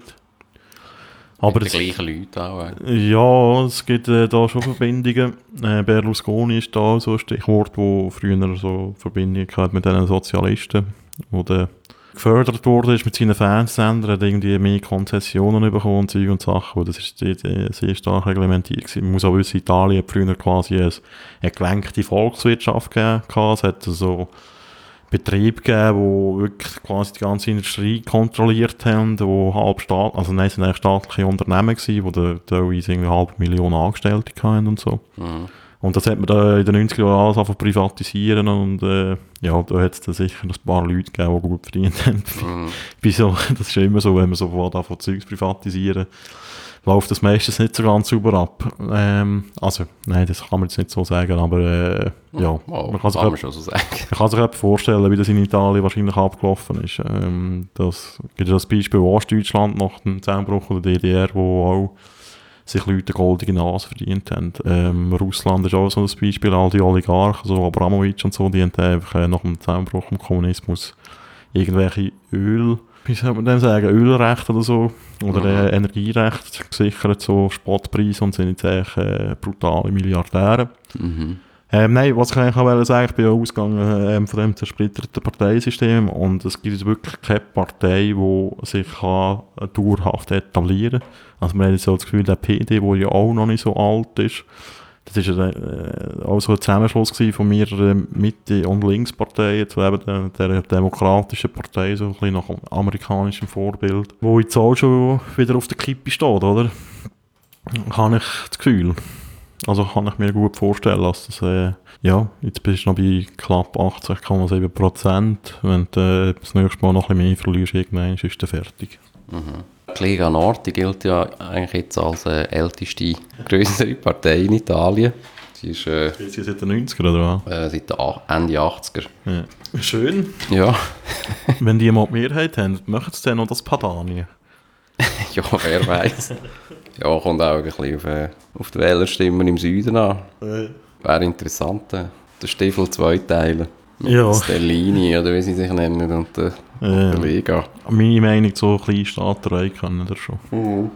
Aber mit den gleichen Leuten auch. Ja, es gibt da schon Verbindungen. Berlusconi ist da so ein Stichwort, wo früher so Verbindungen hatte mit den Sozialisten, wo der gefördert wurde ist mit seinen Fernsehsendern, hat irgendwie mehr Konzessionen bekommen und Zeug und Sachen. Das ist sehr stark reglementiert gewesen. Man muss auch wissen, Italien hat früher quasi eine gelenkte Volkswirtschaft gegeben. Es hat so Betriebe gegeben, die wirklich quasi die ganze Industrie kontrolliert haben, die also nein, es sind eigentlich staatliche Unternehmen gewesen, die teilweise 500.000 Angestellte hatten und so. Und das hat man da in den 90er Jahren alles angefangen privatisieren und ja, da hat es dann sicher ein paar Leute gegeben, die gut verdient haben. Das ist ja immer so, wenn man so anfängt, Zeugs privatisieren. läuft das meistens nicht so ganz sauber ab. Also, nein, das kann man jetzt nicht so sagen, aber ja, man kann sich schon so sagen. Man kann sich etwas vorstellen, wie das in Italien wahrscheinlich abgelaufen ist. Das gibt das Beispiel Ostdeutschland nach dem Zusammenbruch der DDR, wo auch sich Leute eine goldige Nase verdient haben. Russland ist auch so ein Beispiel, all die Oligarchen, so Abramovic und so, die haben einfach nach dem Zusammenbruch vom Kommunismus irgendwelche wie soll man denn sagen, Ölrechte oder so, oder Energierechte gesichert, so Spotpreise, und sind jetzt eigentlich brutale Milliardäre. Nein, was ich eigentlich auch sagen, ich bin ja ausgegangen von dem zersplitterten Parteisystem, und es gibt wirklich keine Partei, die sich dauerhaft etablieren kann. Also man hat jetzt so das Gefühl, der PD, der ja auch noch nicht so alt ist, das war auch so ein Zusammenschluss von mehreren Mitte- und Linksparteien zu eben der demokratischen Partei, so ein bisschen nach amerikanischem Vorbild, wo jetzt auch schon wieder auf der Kippe steht, oder? Habe ich das Gefühl. Also kann ich mir gut vorstellen, dass das, jetzt bist du noch bei knapp 80,7%. Wenn du das nächste Mal noch ein bisschen mehr verlierst, irgendwann ist du fertig. Die Lega Nord, die gilt ja eigentlich jetzt als älteste, grössere Partei in Italien. Sie ist sie seit den 90er oder was? Seit Ende 80er. Ja. Schön. Ja. Wenn die mal die Mehrheit haben, machen sie dann noch das Padania? Ja, wer weiß. Ja, kommt auch ein bisschen auf die Wählerstimmen im Süden an. Wäre interessant, den Stiefel zweiteilen. Mit Stellini, oder wie sie sich nennen, und der Lega. Meine Meinung, so Kleinstaaterei können das schon.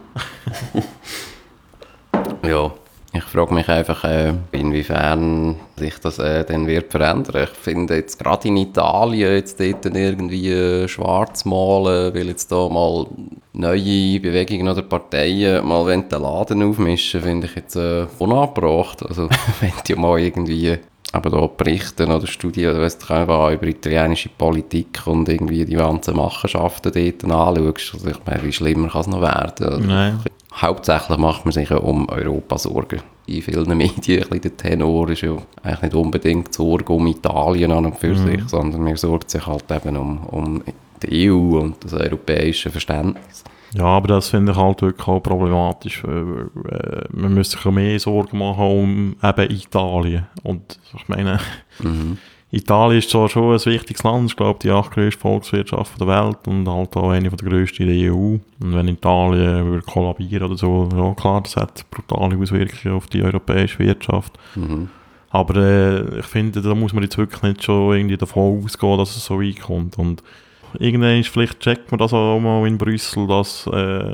Ja, ich frage mich einfach, inwiefern sich das dann wird verändern. Ich finde jetzt gerade in Italien jetzt dort irgendwie schwarz malen, weil jetzt da mal neue Bewegungen oder Parteien mal den Laden aufmischen, finde ich jetzt unangebracht. Also wenn du mal irgendwie aber da Berichte oder Studien oder weiss ich einfach über italienische Politik und irgendwie die ganzen Machenschaften dort anschaust, also ich meine, wie schlimmer kann es noch werden? Nein. Hauptsächlich macht man sich ja um Europa Sorgen. In vielen Medien der Tenor ist ja eigentlich nicht unbedingt Sorge um Italien an und für sich, sondern man sorgt sich halt eben um die EU und das europäische Verständnis. Ja, aber das finde ich halt wirklich auch problematisch. Man müsste sich mehr Sorgen machen um eben Italien. Und ich meine, Italien ist zwar schon ein wichtiges Land, ich glaube die 8. Volkswirtschaft der Welt und halt auch eine der grössten in der EU. Und wenn Italien würde kollabieren oder so, ja klar, das hat brutale Auswirkungen auf die europäische Wirtschaft. Aber ich finde, da muss man jetzt wirklich nicht schon irgendwie davon ausgehen, dass es so weit kommt. Und irgendwann vielleicht checkt man das auch mal in Brüssel, dass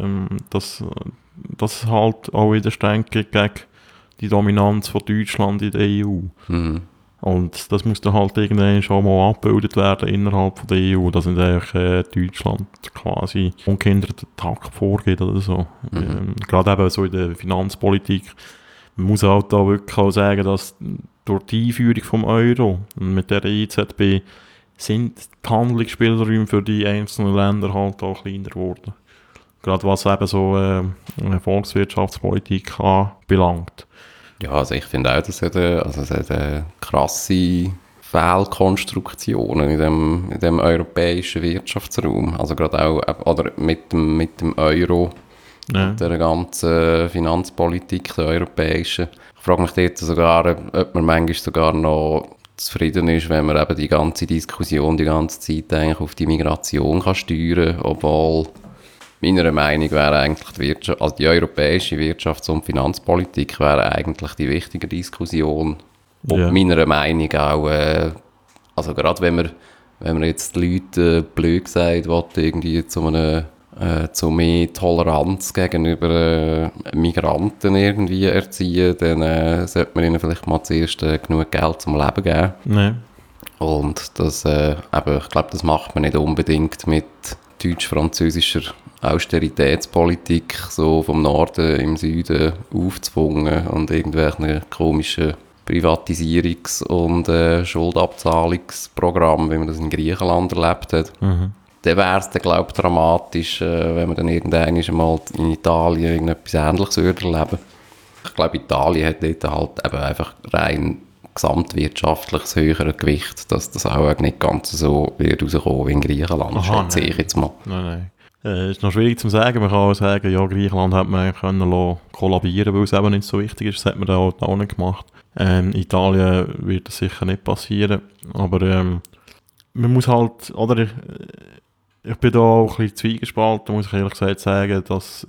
es halt auch wieder streng gegen die Dominanz von Deutschland in der EU. Und das muss dann halt irgendwann schon mal abgebildet werden innerhalb von der EU, dass nicht eigentlich Deutschland quasi ungehinderten Takt vorgeht oder so. Gerade eben so in der Finanzpolitik. Man muss halt da wirklich auch sagen, dass durch die Einführung vom Euro und mit der EZB sind die Handlungsspielräume für die einzelnen Länder halt auch kleiner geworden. Gerade was eben so Volkswirtschaftspolitik anbelangt. Ja, also ich finde auch, es hat krasse Fehlkonstruktionen in dem europäischen Wirtschaftsraum. Also gerade auch oder mit dem Euro, mit der ganzen Finanzpolitik, der europäischen. Ich frage mich dort sogar, ob man manchmal sogar noch zufrieden ist, wenn man eben die ganze Diskussion die ganze Zeit eigentlich auf die Migration kann steuern kann, obwohl meiner Meinung wäre eigentlich die europäische Wirtschafts- und Finanzpolitik wäre eigentlich die wichtige Diskussion. Und meiner Meinung auch, also gerade wenn man jetzt die Leute blöd gesagt will, irgendwie zu mehr Toleranz gegenüber Migranten irgendwie erziehen, dann sollte man ihnen vielleicht mal zuerst genug Geld zum Leben geben. Nee. Und das, ich glaube, das macht man nicht unbedingt mit deutsch-französischer Austeritätspolitik, so vom Norden im Süden aufzwungen und irgendwelchen komischen Privatisierungs- und Schuldabzahlungsprogrammen, wie man das in Griechenland erlebt hat. Dann wäre es, glaube ich, dramatisch, wenn man dann irgendwann mal in Italien irgendetwas Ähnliches erleben würde. Ich glaube, Italien hat dort halt eben einfach rein gesamtwirtschaftliches höhere Gewicht, dass das auch nicht ganz so wird rauskommen wie in Griechenland, schätze ich jetzt mal. Nein. Ist noch schwierig zu sagen. Man kann auch sagen, ja, Griechenland hätte man eigentlich können kollabieren, weil es eben nicht so wichtig ist. Das hat man dann auch nicht gemacht. Italien wird das sicher nicht passieren. Aber man muss halt, oder ich bin da auch ein bisschen zwiegespalten, muss ich ehrlich gesagt sagen, dass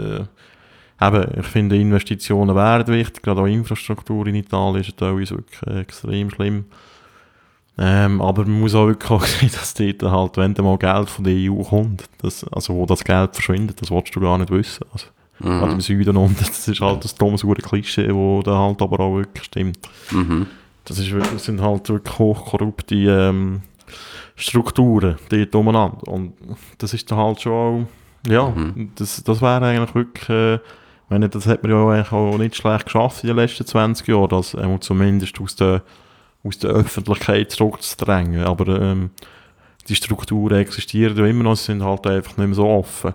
eben, ich finde, Investitionen wären wichtig, gerade auch Infrastruktur in Italien ist teilweise wirklich extrem schlimm. Aber man muss auch wirklich auch sehen, dass dort halt, wenn dann mal Geld von der EU kommt, also wo das Geld verschwindet, das willst du gar nicht wissen. Also, gerade im Süden unten, das ist halt das dummes Klischee, wo dann halt aber auch wirklich stimmt. Das sind halt wirklich hochkorrupte Strukturen dort umeinander. Und das ist dann halt schon auch, ja, das wäre eigentlich wirklich, ich meine, das hat man ja eigentlich auch nicht schlecht geschafft in den letzten 20 Jahren, das zumindest aus der Öffentlichkeit zurückzudrängen. Aber die Strukturen existieren ja immer noch, sie sind halt einfach nicht mehr so offen.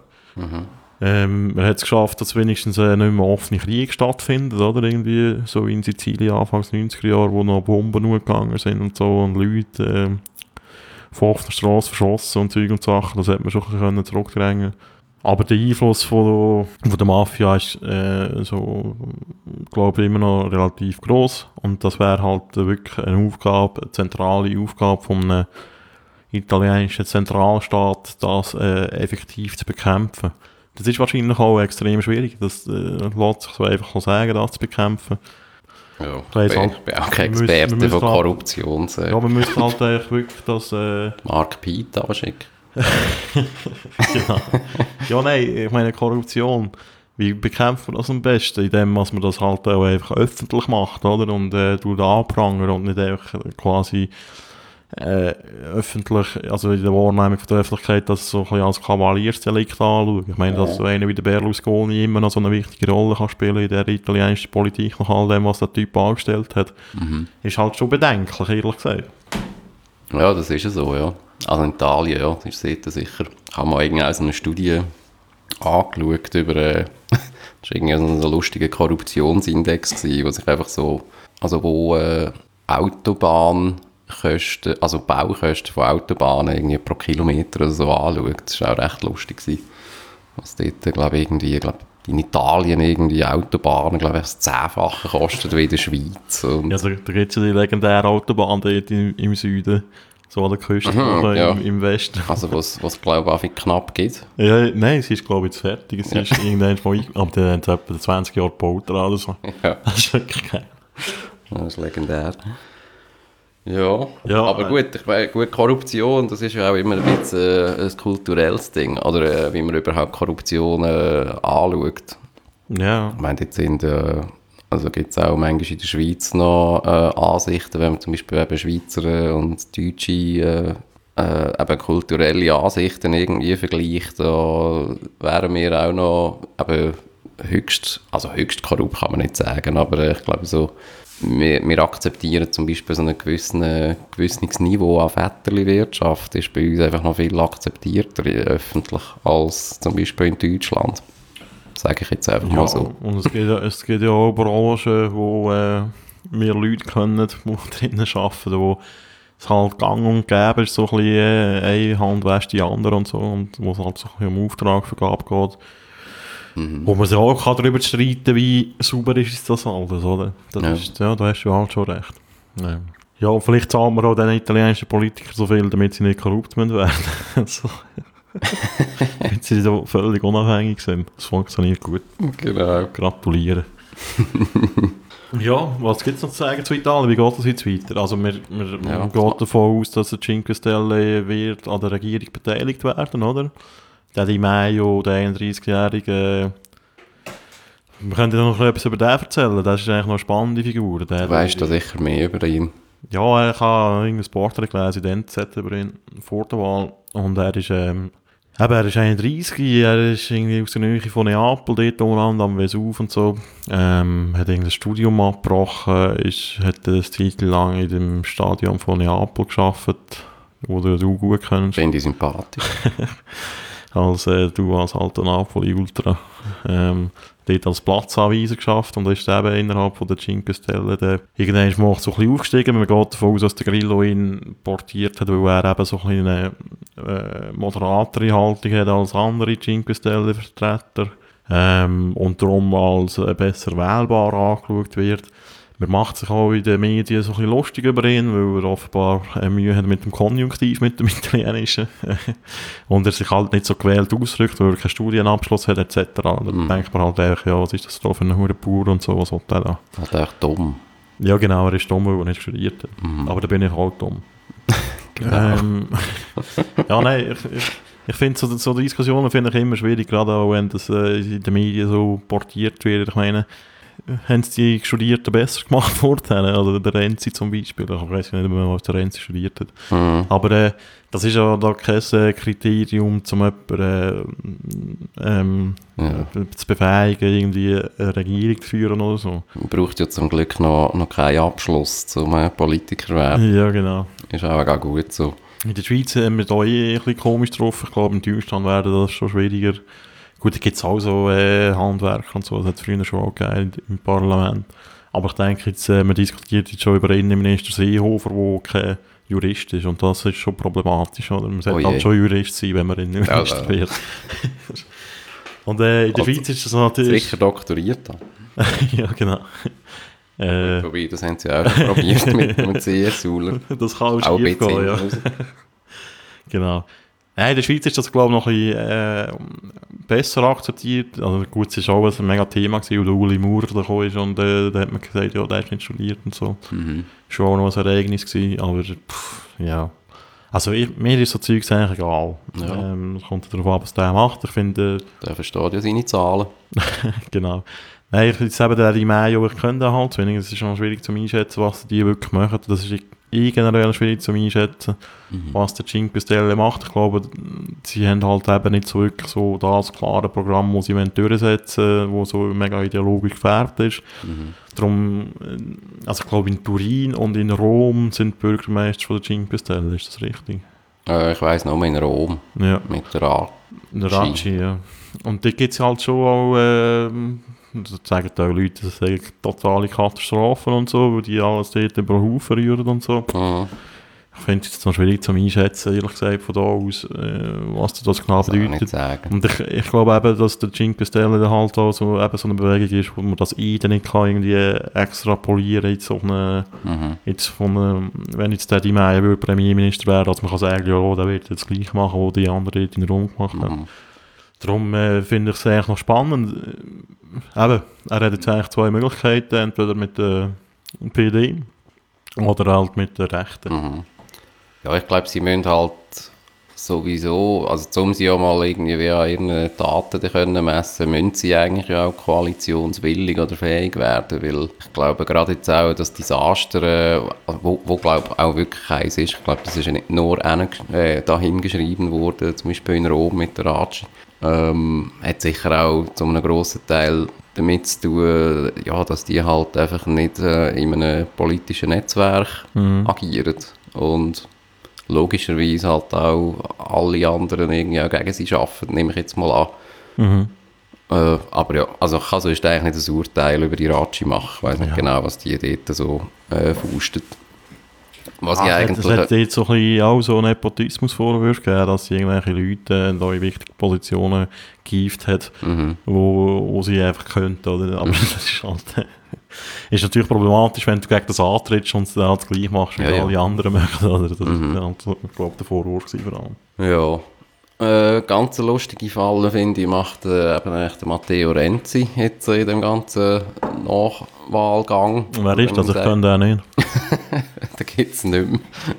Man hat es geschafft, dass wenigstens nicht mehr offene Kriege stattfinden, oder? Irgendwie so in Sizilien Anfangs 90er Jahre, wo noch Bomben gegangen sind und so und Leute von offener Straße verschossen und Zeug und Sachen, das hat man schon ein bisschen zurückdrängen. Aber der Einfluss von der Mafia ist, so, glaube ich, immer noch relativ gross. Und das wäre halt wirklich eine zentrale Aufgabe von einem italienischen Zentralstaat, das effektiv zu bekämpfen. Das ist wahrscheinlich auch extrem schwierig. Das lässt sich so einfach so sagen, das zu bekämpfen. Ja, ich bin auch kein Experte von Korruption. Ja, man müsste halt eigentlich wirklich das... Mark Piet anschicken. Genau. Ja, nein, ich meine Korruption. Wie bekämpft man das am besten? Indem man das halt auch einfach öffentlich macht, oder? Und anprangern und nicht einfach quasi öffentlich, also in der Wahrnehmung von der Öffentlichkeit, das so ein bisschen als Kavaliersdelikt anschauen. Ich meine, dass so einer wie der Berlusconi immer noch so eine wichtige Rolle kann spielen in der italienischen Politik, nach all dem, was der Typ angestellt hat, ist halt schon bedenklich, ehrlich gesagt. Ja, das ist ja so, ja. Also in Italien, ja, das ist sicher. Ich habe mal irgendwie so eine Studie angeschaut über, das war irgendwie so ein lustiger Korruptionsindex gewesen, wo sich einfach so, also wo Autobahnkosten, also Baukosten von Autobahnen irgendwie pro Kilometer oder so anschaut. Das war auch recht lustig gewesen. Was dort, glaube ich, in Italien irgendwie Autobahnen, glaube ich, das 10-fache kostet wie in der Schweiz. Und ja, da gibt es ja die legendäre Autobahn dort im Süden. So an der Küste, ja. im Westen. Also was glaube ich, knapp geht. Ja, nein, sie ist glaube ich jetzt fertig. Sie ist irgendwann mal aber dann haben sie etwa 20 Jahre gebaut oder so. Ja. Das ist wirklich geil. Das ist legendär. Ja, aber gut, ich meine, Korruption, das ist ja auch immer ein bisschen ein kulturelles Ding. Oder wie man überhaupt Korruption anschaut. Ja. Ich meine, jetzt also gibt es auch manchmal in der Schweiz noch Ansichten, wenn man zum Beispiel eben Schweizer und Deutsche eben kulturelle Ansichten irgendwie vergleicht, da wären wir auch noch eben höchst korrupt kann man nicht sagen, aber ich glaube so, wir akzeptieren zum Beispiel so ein gewisses Niveau an Vetterli-Wirtschaft, ist bei uns einfach noch viel akzeptierter öffentlich als zum Beispiel in Deutschland. Sage ich jetzt einfach mal so. Und es gibt ja auch Branchen, wo wir Leute können, die drinnen arbeiten, wo es halt gang und gäbe ist, so ein bisschen eine Hand wäscht die andere und so, und wo es halt so ein bisschen um Auftragvergabe geht. Wo man sich auch darüber streiten kann, wie sauber ist das alles, oder? Da hast du halt schon recht. Ja, vielleicht zahlen wir auch den italienischen Politikern so viel, damit sie nicht korrupt werden. So. Wenn sie so völlig unabhängig sind. Das funktioniert gut. Genau. Gratulieren. Ja, was gibt es noch zu sagen zu Italien? Wie geht das jetzt weiter? Also man geht davon aus, dass der Cinque Stelle wird an der Regierung beteiligt werden, oder? Der Di Maio, der 31-Jährige, wir können ja noch etwas über den erzählen. Das ist eigentlich noch eine spannende Figur. Du weißt da sicher mehr über ihn. Ja, ich habe irgendein Porträt gelesen in der NZ über ihn vor der Wahl. Und er ist 31, er ist irgendwie aus der Nähe von Neapel, dort am Vesuv und so. Hat irgendein Studium abgebrochen, hat eine Zeit lang in dem Stadion von Neapel gearbeitet, wo du gut kennst. Finde ich sympathisch. als du als alter Napoli-Ultra. Dort als Platzanweiser geschafft und ist eben innerhalb von der Cinque Stelle irgendwann ist man so ein bisschen aufgestiegen. Man geht davon aus, dass der Grillo ihn portiert hat, weil er eben so ein bisschen eine moderatere Haltung hat als andere Cinque Stelle-Vertreter und darum als besser wählbar angeschaut wird. Man macht sich auch in den Medien so ein bisschen lustig über ihn, weil er offenbar Mühe hat mit dem Konjunktiv, mit dem Italienischen. Und er sich halt nicht so gewählt ausdrückt, weil er keinen Studienabschluss hat, etc. Da denkt man halt einfach, ja, was ist das da für ein Hurenbauer und so, was will der da? Das ist echt dumm. Ja genau, er ist dumm, weil er nicht studiert hat. Aber da bin ich auch dumm. Genau. Ja, nein, ich finde so Diskussionen finde ich immer schwierig, gerade auch wenn das in den Medien so portiert wird. Ich meine, haben die Studierten besser gemacht vorher, also der Renzi zum Beispiel, ich weiß nicht mehr, was der Renzi studiert hat. Aber das ist ja da kein Kriterium, um jemanden zu befähigen, irgendwie eine Regierung zu führen oder so. Man braucht ja zum Glück noch keinen Abschluss zum Politiker werden. Ja, genau. Ist auch gut so. In der Schweiz haben wir da ein bisschen komisch drauf. Ich glaube, in Deutschland wäre das schon schwieriger. Gut, da gibt es auch so Handwerker und so, das hat es früher schon auch gegeben im Parlament. Aber ich denke, jetzt, man diskutiert jetzt schon über Innenminister Seehofer, der kein Jurist ist. Und das ist schon problematisch, oder? Man sollte halt schon Jurist sein, wenn man Innenminister wird. Und in der Schweiz ist das natürlich... Sicher doktoriert dann. Ja, genau. Wobei, das haben sie auch schon probiert mit einem CSUler. Das kann auch schief gehen, ja. Genau. In der Schweiz ist das, glaube ich, noch ein bisschen besser akzeptiert. Also gut, es war auch ein mega Thema, weil der Uli Maurer da kam und da hat man gesagt, ja, der ist nicht studiert und so. Schon auch noch ein Ereignis gewesen, aber ja. Also mir ist so Zeugs eigentlich egal. Ja. Es kommt darauf an, was der macht. Ich finde... Der versteht ja seine Zahlen. Genau. Nein, ich jetzt eben die Mayo, ich könnte halt zu wenig. Es ist schon schwierig zu einschätzen, was die wirklich machen. Das ist generell schwierig zu einschätzen, was der Cinque Stelle macht. Ich glaube, sie haben halt eben nicht so wirklich so das klare Programm, das sie durchsetzen wollen, das so mega ideologisch gefärbt ist. Darum, also ich glaube, in Turin und in Rom sind die Bürgermeister von der Cinque Stelle, ist das richtig? Ich weiss noch, in Rom. Ja. Mit der Racci, ja. Und da gibt es halt schon auch... das sagen auch Leute, das sind totale Katastrophen und so, weil die alles dort über den Haufen rühren und so. Ich finde es jetzt noch schwierig zu einschätzen, ehrlich gesagt, von da aus, was das genau bedeutet. Und ich glaube eben, dass der Cinque Stelle halt auch so, eben so eine Bewegung ist, wo man das dann nicht kann irgendwie extrapolieren jetzt auf eine, jetzt von eine, wenn jetzt der Di Maio Premierminister wäre, dass man kann sagen, ja, der wird jetzt gleich machen, was die anderen dort in Rom gemacht haben. Darum finde ich es eigentlich noch spannend. Eben, er hat jetzt eigentlich zwei Möglichkeiten, entweder mit der PD oder halt mit der Rechten. Ja, ich glaube, sie müssen halt sowieso, also um sie ja mal irgendwie wie an ihren Taten können messen, müssen sie eigentlich ja auch koalitionswillig oder fähig werden, weil ich glaube gerade jetzt auch das Desaster, wo glaube ich auch wirklich eins ist, ich glaube, das ist ja nicht nur dahin geschrieben worden, zum Beispiel in Rom mit der Racci, hat sicher auch zu einem grossen Teil damit zu tun, ja, dass die halt einfach nicht in einem politischen Netzwerk agieren und logischerweise halt auch alle anderen irgendwie auch gegen sie arbeiten, nehme ich jetzt mal an. Aber ja, also ich kann sonst eigentlich nicht ein Urteil über die Racci machen, ich weiss nicht genau, was die dort so faustet. Was ich eigentlich... Es hat jetzt so ein bisschen auch so einen Nepotismus-Vorwurf gegeben, dass sie irgendwelche Leute da in wichtige Positionen gehievt hat, wo sie einfach könnten, oder? Aber das ist halt... ist natürlich problematisch, wenn du gegen das antrittst und es dann halt gleich machst, wie alle anderen machen, oder? Das ist halt, ich glaube, der Vorwurf vor allem. Ja. Ganz lustige Falle, finde ich, macht eben echt Matteo Renzi jetzt in dem ganzen Nachwahlgang. Wer ist das? Ich kann den nicht. Da gibt es nicht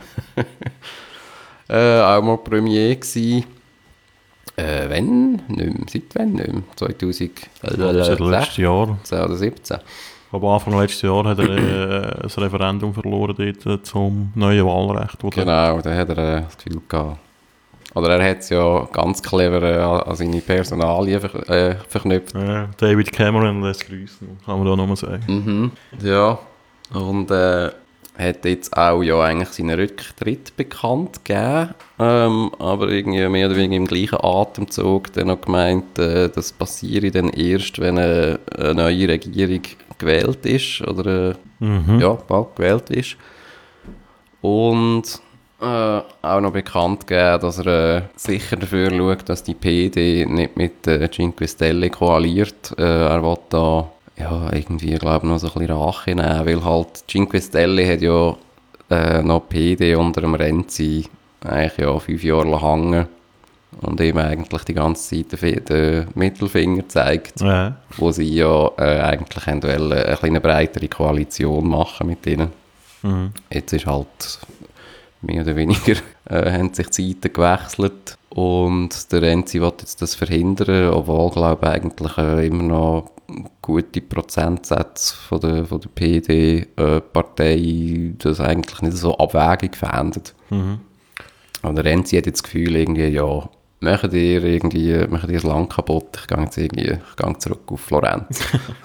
mehr. Auch mal Premier gewesen. Wenn? Nicht mehr. Seit wann nicht mehr? 2016 Jahr. 2017. Aber Anfang letzten Jahr hat er ein Referendum verloren dort zum neuen Wahlrecht. Genau, da hat er das Gefühl gehabt. Oder er hat es ja ganz clever an seine Personalien verknüpft. Ja, David Cameron lässt grüßen, kann man da nochmal sagen. Ja, und hat jetzt auch ja eigentlich seinen Rücktritt bekannt gegeben, aber irgendwie mehr oder weniger im gleichen Atemzug dann noch gemeint, das passiere dann erst, wenn eine neue Regierung gewählt ist oder ja, bald gewählt ist. Und auch noch bekannt gegeben, dass er sicher dafür schaut, dass die PD nicht mit Cinque Stelle koaliert. Er will da ja, irgendwie, glaube ich, noch so ein bisschen Rache nehmen, weil halt Cinque Stelle hat ja noch PD unter dem Renzi eigentlich ja 5 Jahre lang hängen und ihm eigentlich die ganze Zeit den Mittelfinger zeigt, wo sie ja eigentlich wollen, eine kleine breitere Koalition machen mit ihnen. Jetzt ist halt mehr oder weniger haben sich die Seiten gewechselt und der Renzi will jetzt das verhindern, obwohl, glaube ich, eigentlich immer noch gute Prozentsätze von der PD-Partei das eigentlich nicht so abwägig fändet. Und der Renzi hat jetzt das Gefühl, irgendwie, ja, macht ihr das Land kaputt, ich gehe zurück auf Florenz.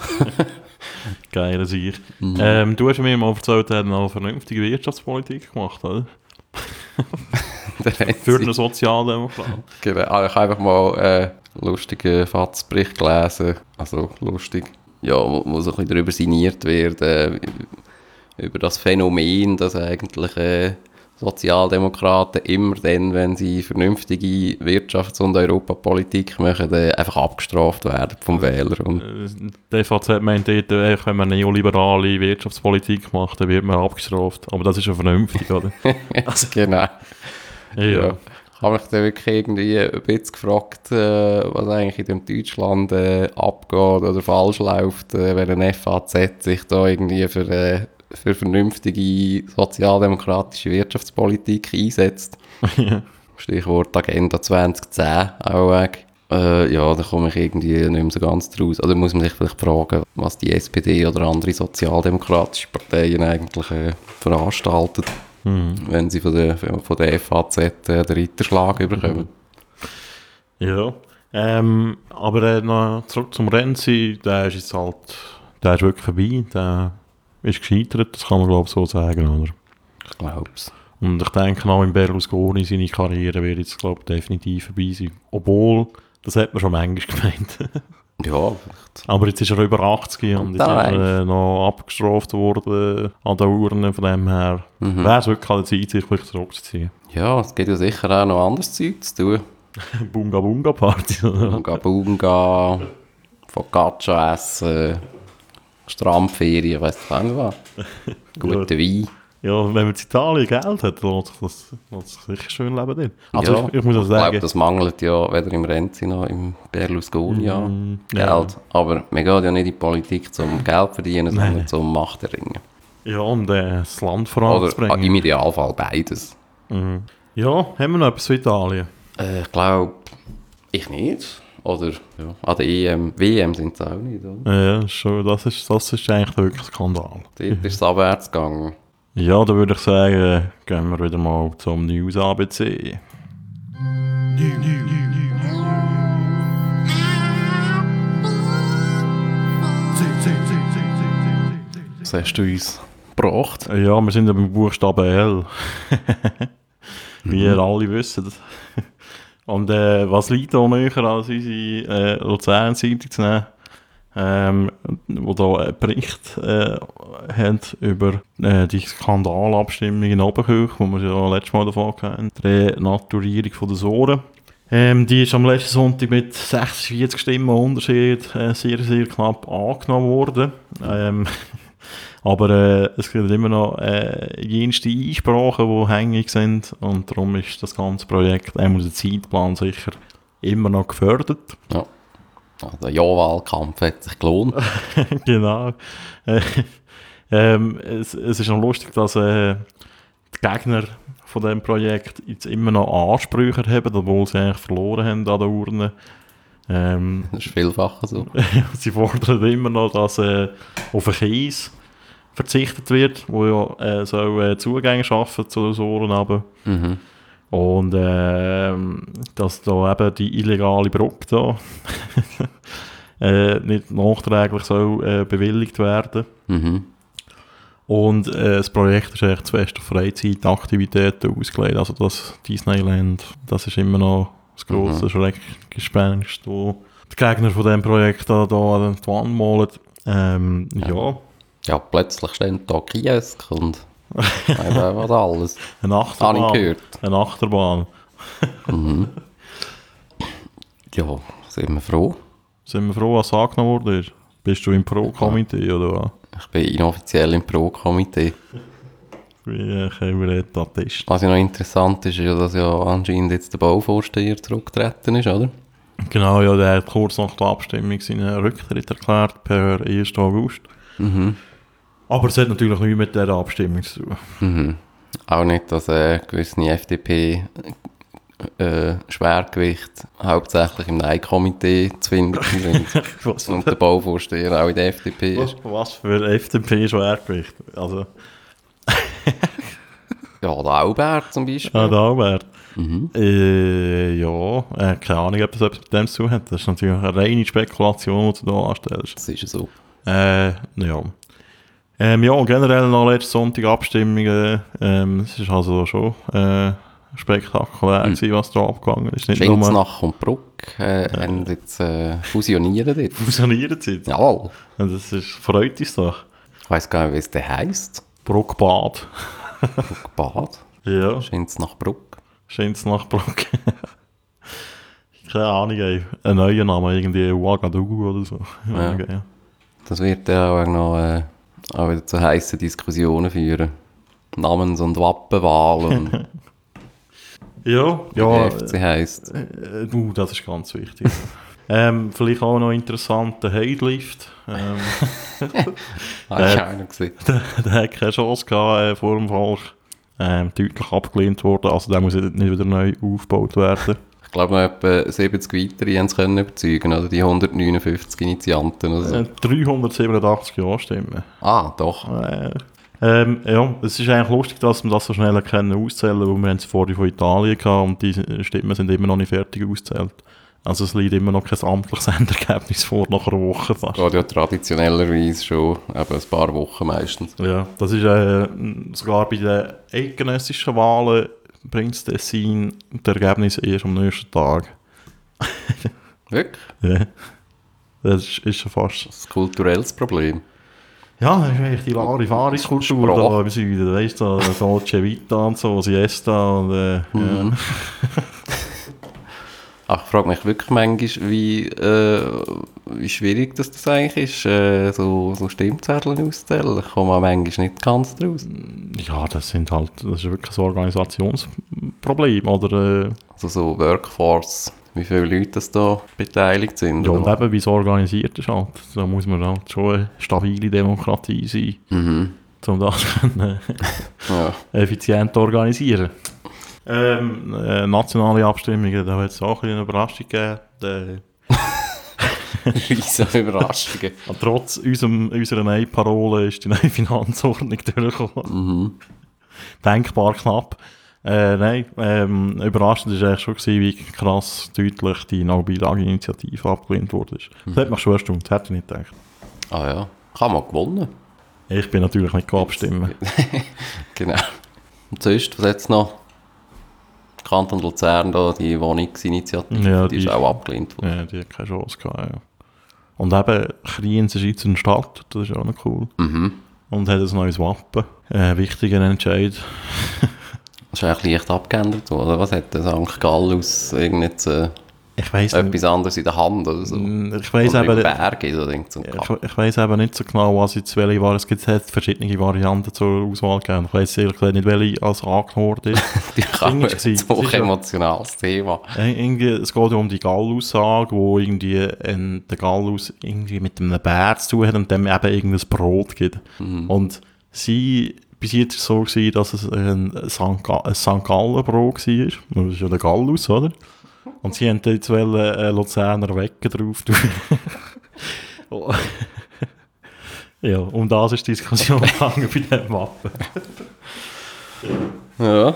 Geile Sicht. Du hast mir mal erzählt, er hat eine vernünftige Wirtschaftspolitik gemacht, oder? Für einen Sozialdemokrat. Genau, ich habe einfach mal einen lustigen Fatzbericht gelesen, also lustig, ja, wo so ein bisschen darüber sinniert wird, über das Phänomen, dass eigentlich Sozialdemokraten immer dann, wenn sie vernünftige Wirtschafts- und Europapolitik machen, einfach abgestraft werden vom Wähler. Und der FAZ meint dort, wenn man neoliberale Wirtschaftspolitik macht, dann wird man abgestraft. Aber das ist ja vernünftig, oder? Also, genau. Ja. Ich habe mich dann wirklich irgendwie ein bisschen gefragt, was eigentlich in dem Deutschland abgeht oder falsch läuft, wenn ein FAZ sich da irgendwie für vernünftige sozialdemokratische Wirtschaftspolitik einsetzt. Stichwort Agenda 2010 auch weg. Ja, da komme ich irgendwie nicht mehr so ganz draus. Oder muss man sich vielleicht fragen, was die SPD oder andere sozialdemokratische Parteien eigentlich veranstalten, wenn sie von der FAZ den Ritterschlag bekommen. Ja, aber noch zurück zum Renzi, der ist wirklich vorbei, der ist gescheitert, das kann man glaube ich so sagen, oder? Ich glaube es. Und ich denke auch in Berlusconi, seine Karriere wird jetzt glaube ich definitiv vorbei sein. Obwohl, das hat man schon manchmal gemeint. Ja, vielleicht. Aber jetzt ist er über 80 und ist noch abgestraft worden an der Urne, von dem her wäre es wirklich an der Zeit, sich vielleicht zurückzuziehen. Ja, es gibt ja sicher auch noch anderes Zeug zu tun. Bunga Bunga Party. Bunga Bunga, Focaccia essen, Strandferien, weiss ich auch nicht was. Guter Wein. Ja, wenn man in Italien Geld hat, dann lässt sich sicher schön leben dort. Also ja, ich muss auch sagen, ich glaube, das mangelt ja weder im Renzi noch im Berlusconi Geld. Ja. Aber man geht ja nicht in die Politik zum Geld verdienen, sondern zum Macht erringen. Ja, um das Land voranzubringen. Oder im Idealfall beides. Ja, haben wir noch etwas für Italien? Ich glaube, ich nicht. Oder ja, an der WM sind sie auch nicht, oder? Ja, schon, das ist eigentlich wirklich ein Skandal. Dort ist es abwärts gegangen. Ja, da würde ich sagen, gehen wir wieder mal zum News ABC. Was hast du uns gebracht? Ja, wir sind ja beim Buchstaben L. Wie ihr alle wisst. Und was liegt da näher als unsere Luzern-Zeitung zu nehmen, wo da einen Bericht hat über die Skandalabstimmung in Oberkirch, wo wir ja letztes Mal davon hatten, die Renaturierung von der Sohren. Die ist am letzten Sonntag mit 46 Stimmen Unterschied sehr, sehr knapp angenommen worden. Aber es gibt immer noch jenste Einsprachen, die hängig sind und darum ist das ganze Projekt, der Zeitplan sicher, immer noch gefördert. Ja. Der Ja-Wahlkampf hat sich gelohnt. Genau. Es ist noch lustig, dass die Gegner von diesem Projekt jetzt immer noch Ansprüche haben, obwohl sie eigentlich verloren haben an der Urne. Das ist vielfach so. Sie fordern immer noch, dass auf einen Kies verzichtet wird, wo ja soll Zugänge schaffen zu den Sohren runter. Und dass da eben die illegale Brücke da nicht nachträglich soll bewilligt werden. Und das Projekt ist echt zuerst auf Freizeitaktivitäten ausgelegt. Also das Disneyland, das ist immer noch das grosse Schreckgespenst, wo die Gegner von diesem Projekt da an die Wand malen. Ja. Ja, plötzlich stehen da Kiosk und was alles. Eine Achterbahn. Habe ich gehört. Eine Achterbahn. Ja, sind wir froh. Sind wir froh, was angenommen worden ist? Bist du im Pro-Komitee oder was? Ich bin inoffiziell im Pro-Komitee. Wie können wir da testen? Was ja noch interessant ist, ist ja, dass ja anscheinend jetzt der Bauvorsteher zurückgetreten ist, oder? Genau, ja, der hat kurz nach der Abstimmung seinen Rücktritt erklärt, per 1. August. Aber es hat natürlich nichts mit dieser Abstimmung zu tun. Auch nicht, dass gewisse FDP Schwergewicht hauptsächlich im Nein-Komitee zu finden sind. Und der Bauvorsteher auch in der FDP ist. Was für FDP-Schwergewicht? Also, Ja, der Albert zum Beispiel. der Albert. Ja, keine Ahnung, ob das etwas mit dem zu tun hat. Das ist natürlich eine reine Spekulation, die du da anstellst. Das ist ja so. Ja. Ja, generell noch letzten Sonntag Abstimmungen. Es ist also schon spektakulär gewesen, was da abgegangen ist. Nicht nur Schinznach und Bruck haben jetzt fusioniert dort. fusioniert sind. Jawohl. Und das ist, freut uns doch. Ich weiss gar nicht, wie es denn heisst. Bruckbad. Bruckbad. Ja, Schinznach Bruck. Schinznach Bruck. Keine Ahnung, ey. Ein neuer Name, irgendwie Ouagadougou oder so. Ja. Okay. Das wird ja auch noch auch wieder zu heissen Diskussionen führen. Namens- und Wappenwahl und Ja, wie der FC heisst. das ist ganz wichtig. Vielleicht auch noch interessant, der Heidlift. Habe ich auch noch gesehen. Der hat keine Chance gehabt vor dem Volk. Deutlich abgelehnt worden, also der muss nicht wieder neu aufgebaut werden. Ich glaube, noch etwa 70 weitere haben es können überzeugen, oder die 159 Initianten oder so. 387 Ja-Stimmen. Ah, doch. Ja, es ist eigentlich lustig, dass man das so schnell auszählen können, weil wir haben es vorher von Italien gehabt und die Stimmen sind immer noch nicht fertig ausgezählt. Also es liegt immer noch kein amtliches Endergebnis vor, nach einer Woche fast. Geht ja traditionellerweise schon eben ein paar Wochen meistens. Ja, das ist sogar bei den eidgenössischen Wahlen bringt das Tessin das Ergebnis erst am nächsten Tag. Wirklich? Ja, das ist schon fast... Das ist ein kulturelles Problem. Ja, das ist eigentlich die Larifari-Kultur da im Süden, weißt du, Dolce Vita und so, Siesta und ja. Ach, ich frage mich wirklich manchmal, wie schwierig das eigentlich ist, so Stimmzettel auszuzählen. Ich komme manchmal nicht ganz draus. Ja, das ist wirklich ein Organisationsproblem, oder? Also so Workforce, wie viele Leute das da beteiligt sind. Ja, und eben, wie es organisiert ist halt. Da muss man halt schon eine stabile Demokratie sein, um das effizient organisieren. Nationale Abstimmungen, da hat es auch eine Überraschung gegeben. Riesen Überraschungen. Trotz unserer Nein-Parole ist die neue Finanzordnung durchgekommen. Denkbar knapp. Nein, überraschend war eigentlich schon gewesen, wie krass deutlich die No-Beilage-Initiative abgelehnt wurde. Das hat mich schon erstaunt, das hätte ich nicht gedacht. Ah ja, kann man gewonnen. Ich bin natürlich nicht abstimmen. Genau. Und sonst, was jetzt noch? Kanton Luzern, da, die Wohnungsinitiative, Ja, die ist auch abgelehnt worden. Ja, die hat keine Chance gehabt, ja. Und eben, Kriens ist jetzt eine Stadt, das ist auch noch cool. Und hat ein neues Wappen. Wichtiger Entscheid. Das ist eigentlich leicht abgeändert worden, oder? Was hat der St. Gallus Ich weiss nicht. etwas anderes in der Hand oder so? Ich weiss oder eben, Berge, so denkt so ich weiss eben nicht so genau, was jetzt welche war. Es gibt verschiedene Varianten zur Auswahl gegeben. Ich weiss ehrlich gesagt nicht, welche als angenommen wurde. Die kann man ein hochemotionales Thema. Es geht ja um die Gallaussage, wo irgendwie der Gallus irgendwie mit einem Bär zu tun hat und dem eben irgendein Brot gibt. Und bis jetzt war es so gewesen, dass es ein St. Gallen-Brot war. Das ist ja der Gallus, oder? Und sie haben jetzt Luzerner Wecken drauf tun. Ja, um das ist die Diskussion gegangen bei diesem Wappen. Ja.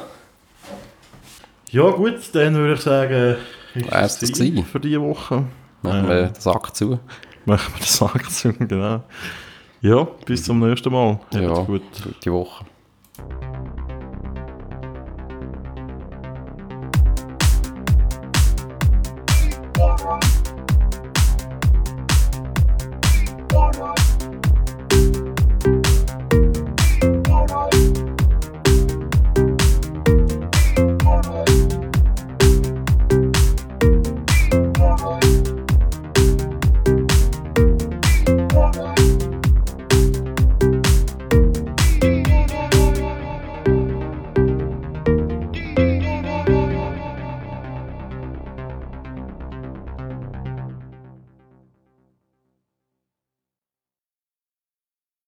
Ja gut, dann würde ich sagen, Wär's das gewesen? für diese Woche. Machen wir den Sack zu. Machen wir den Sack zu, genau. Ja, bis zum nächsten Mal. Ja, Habt's gut. gute Woche.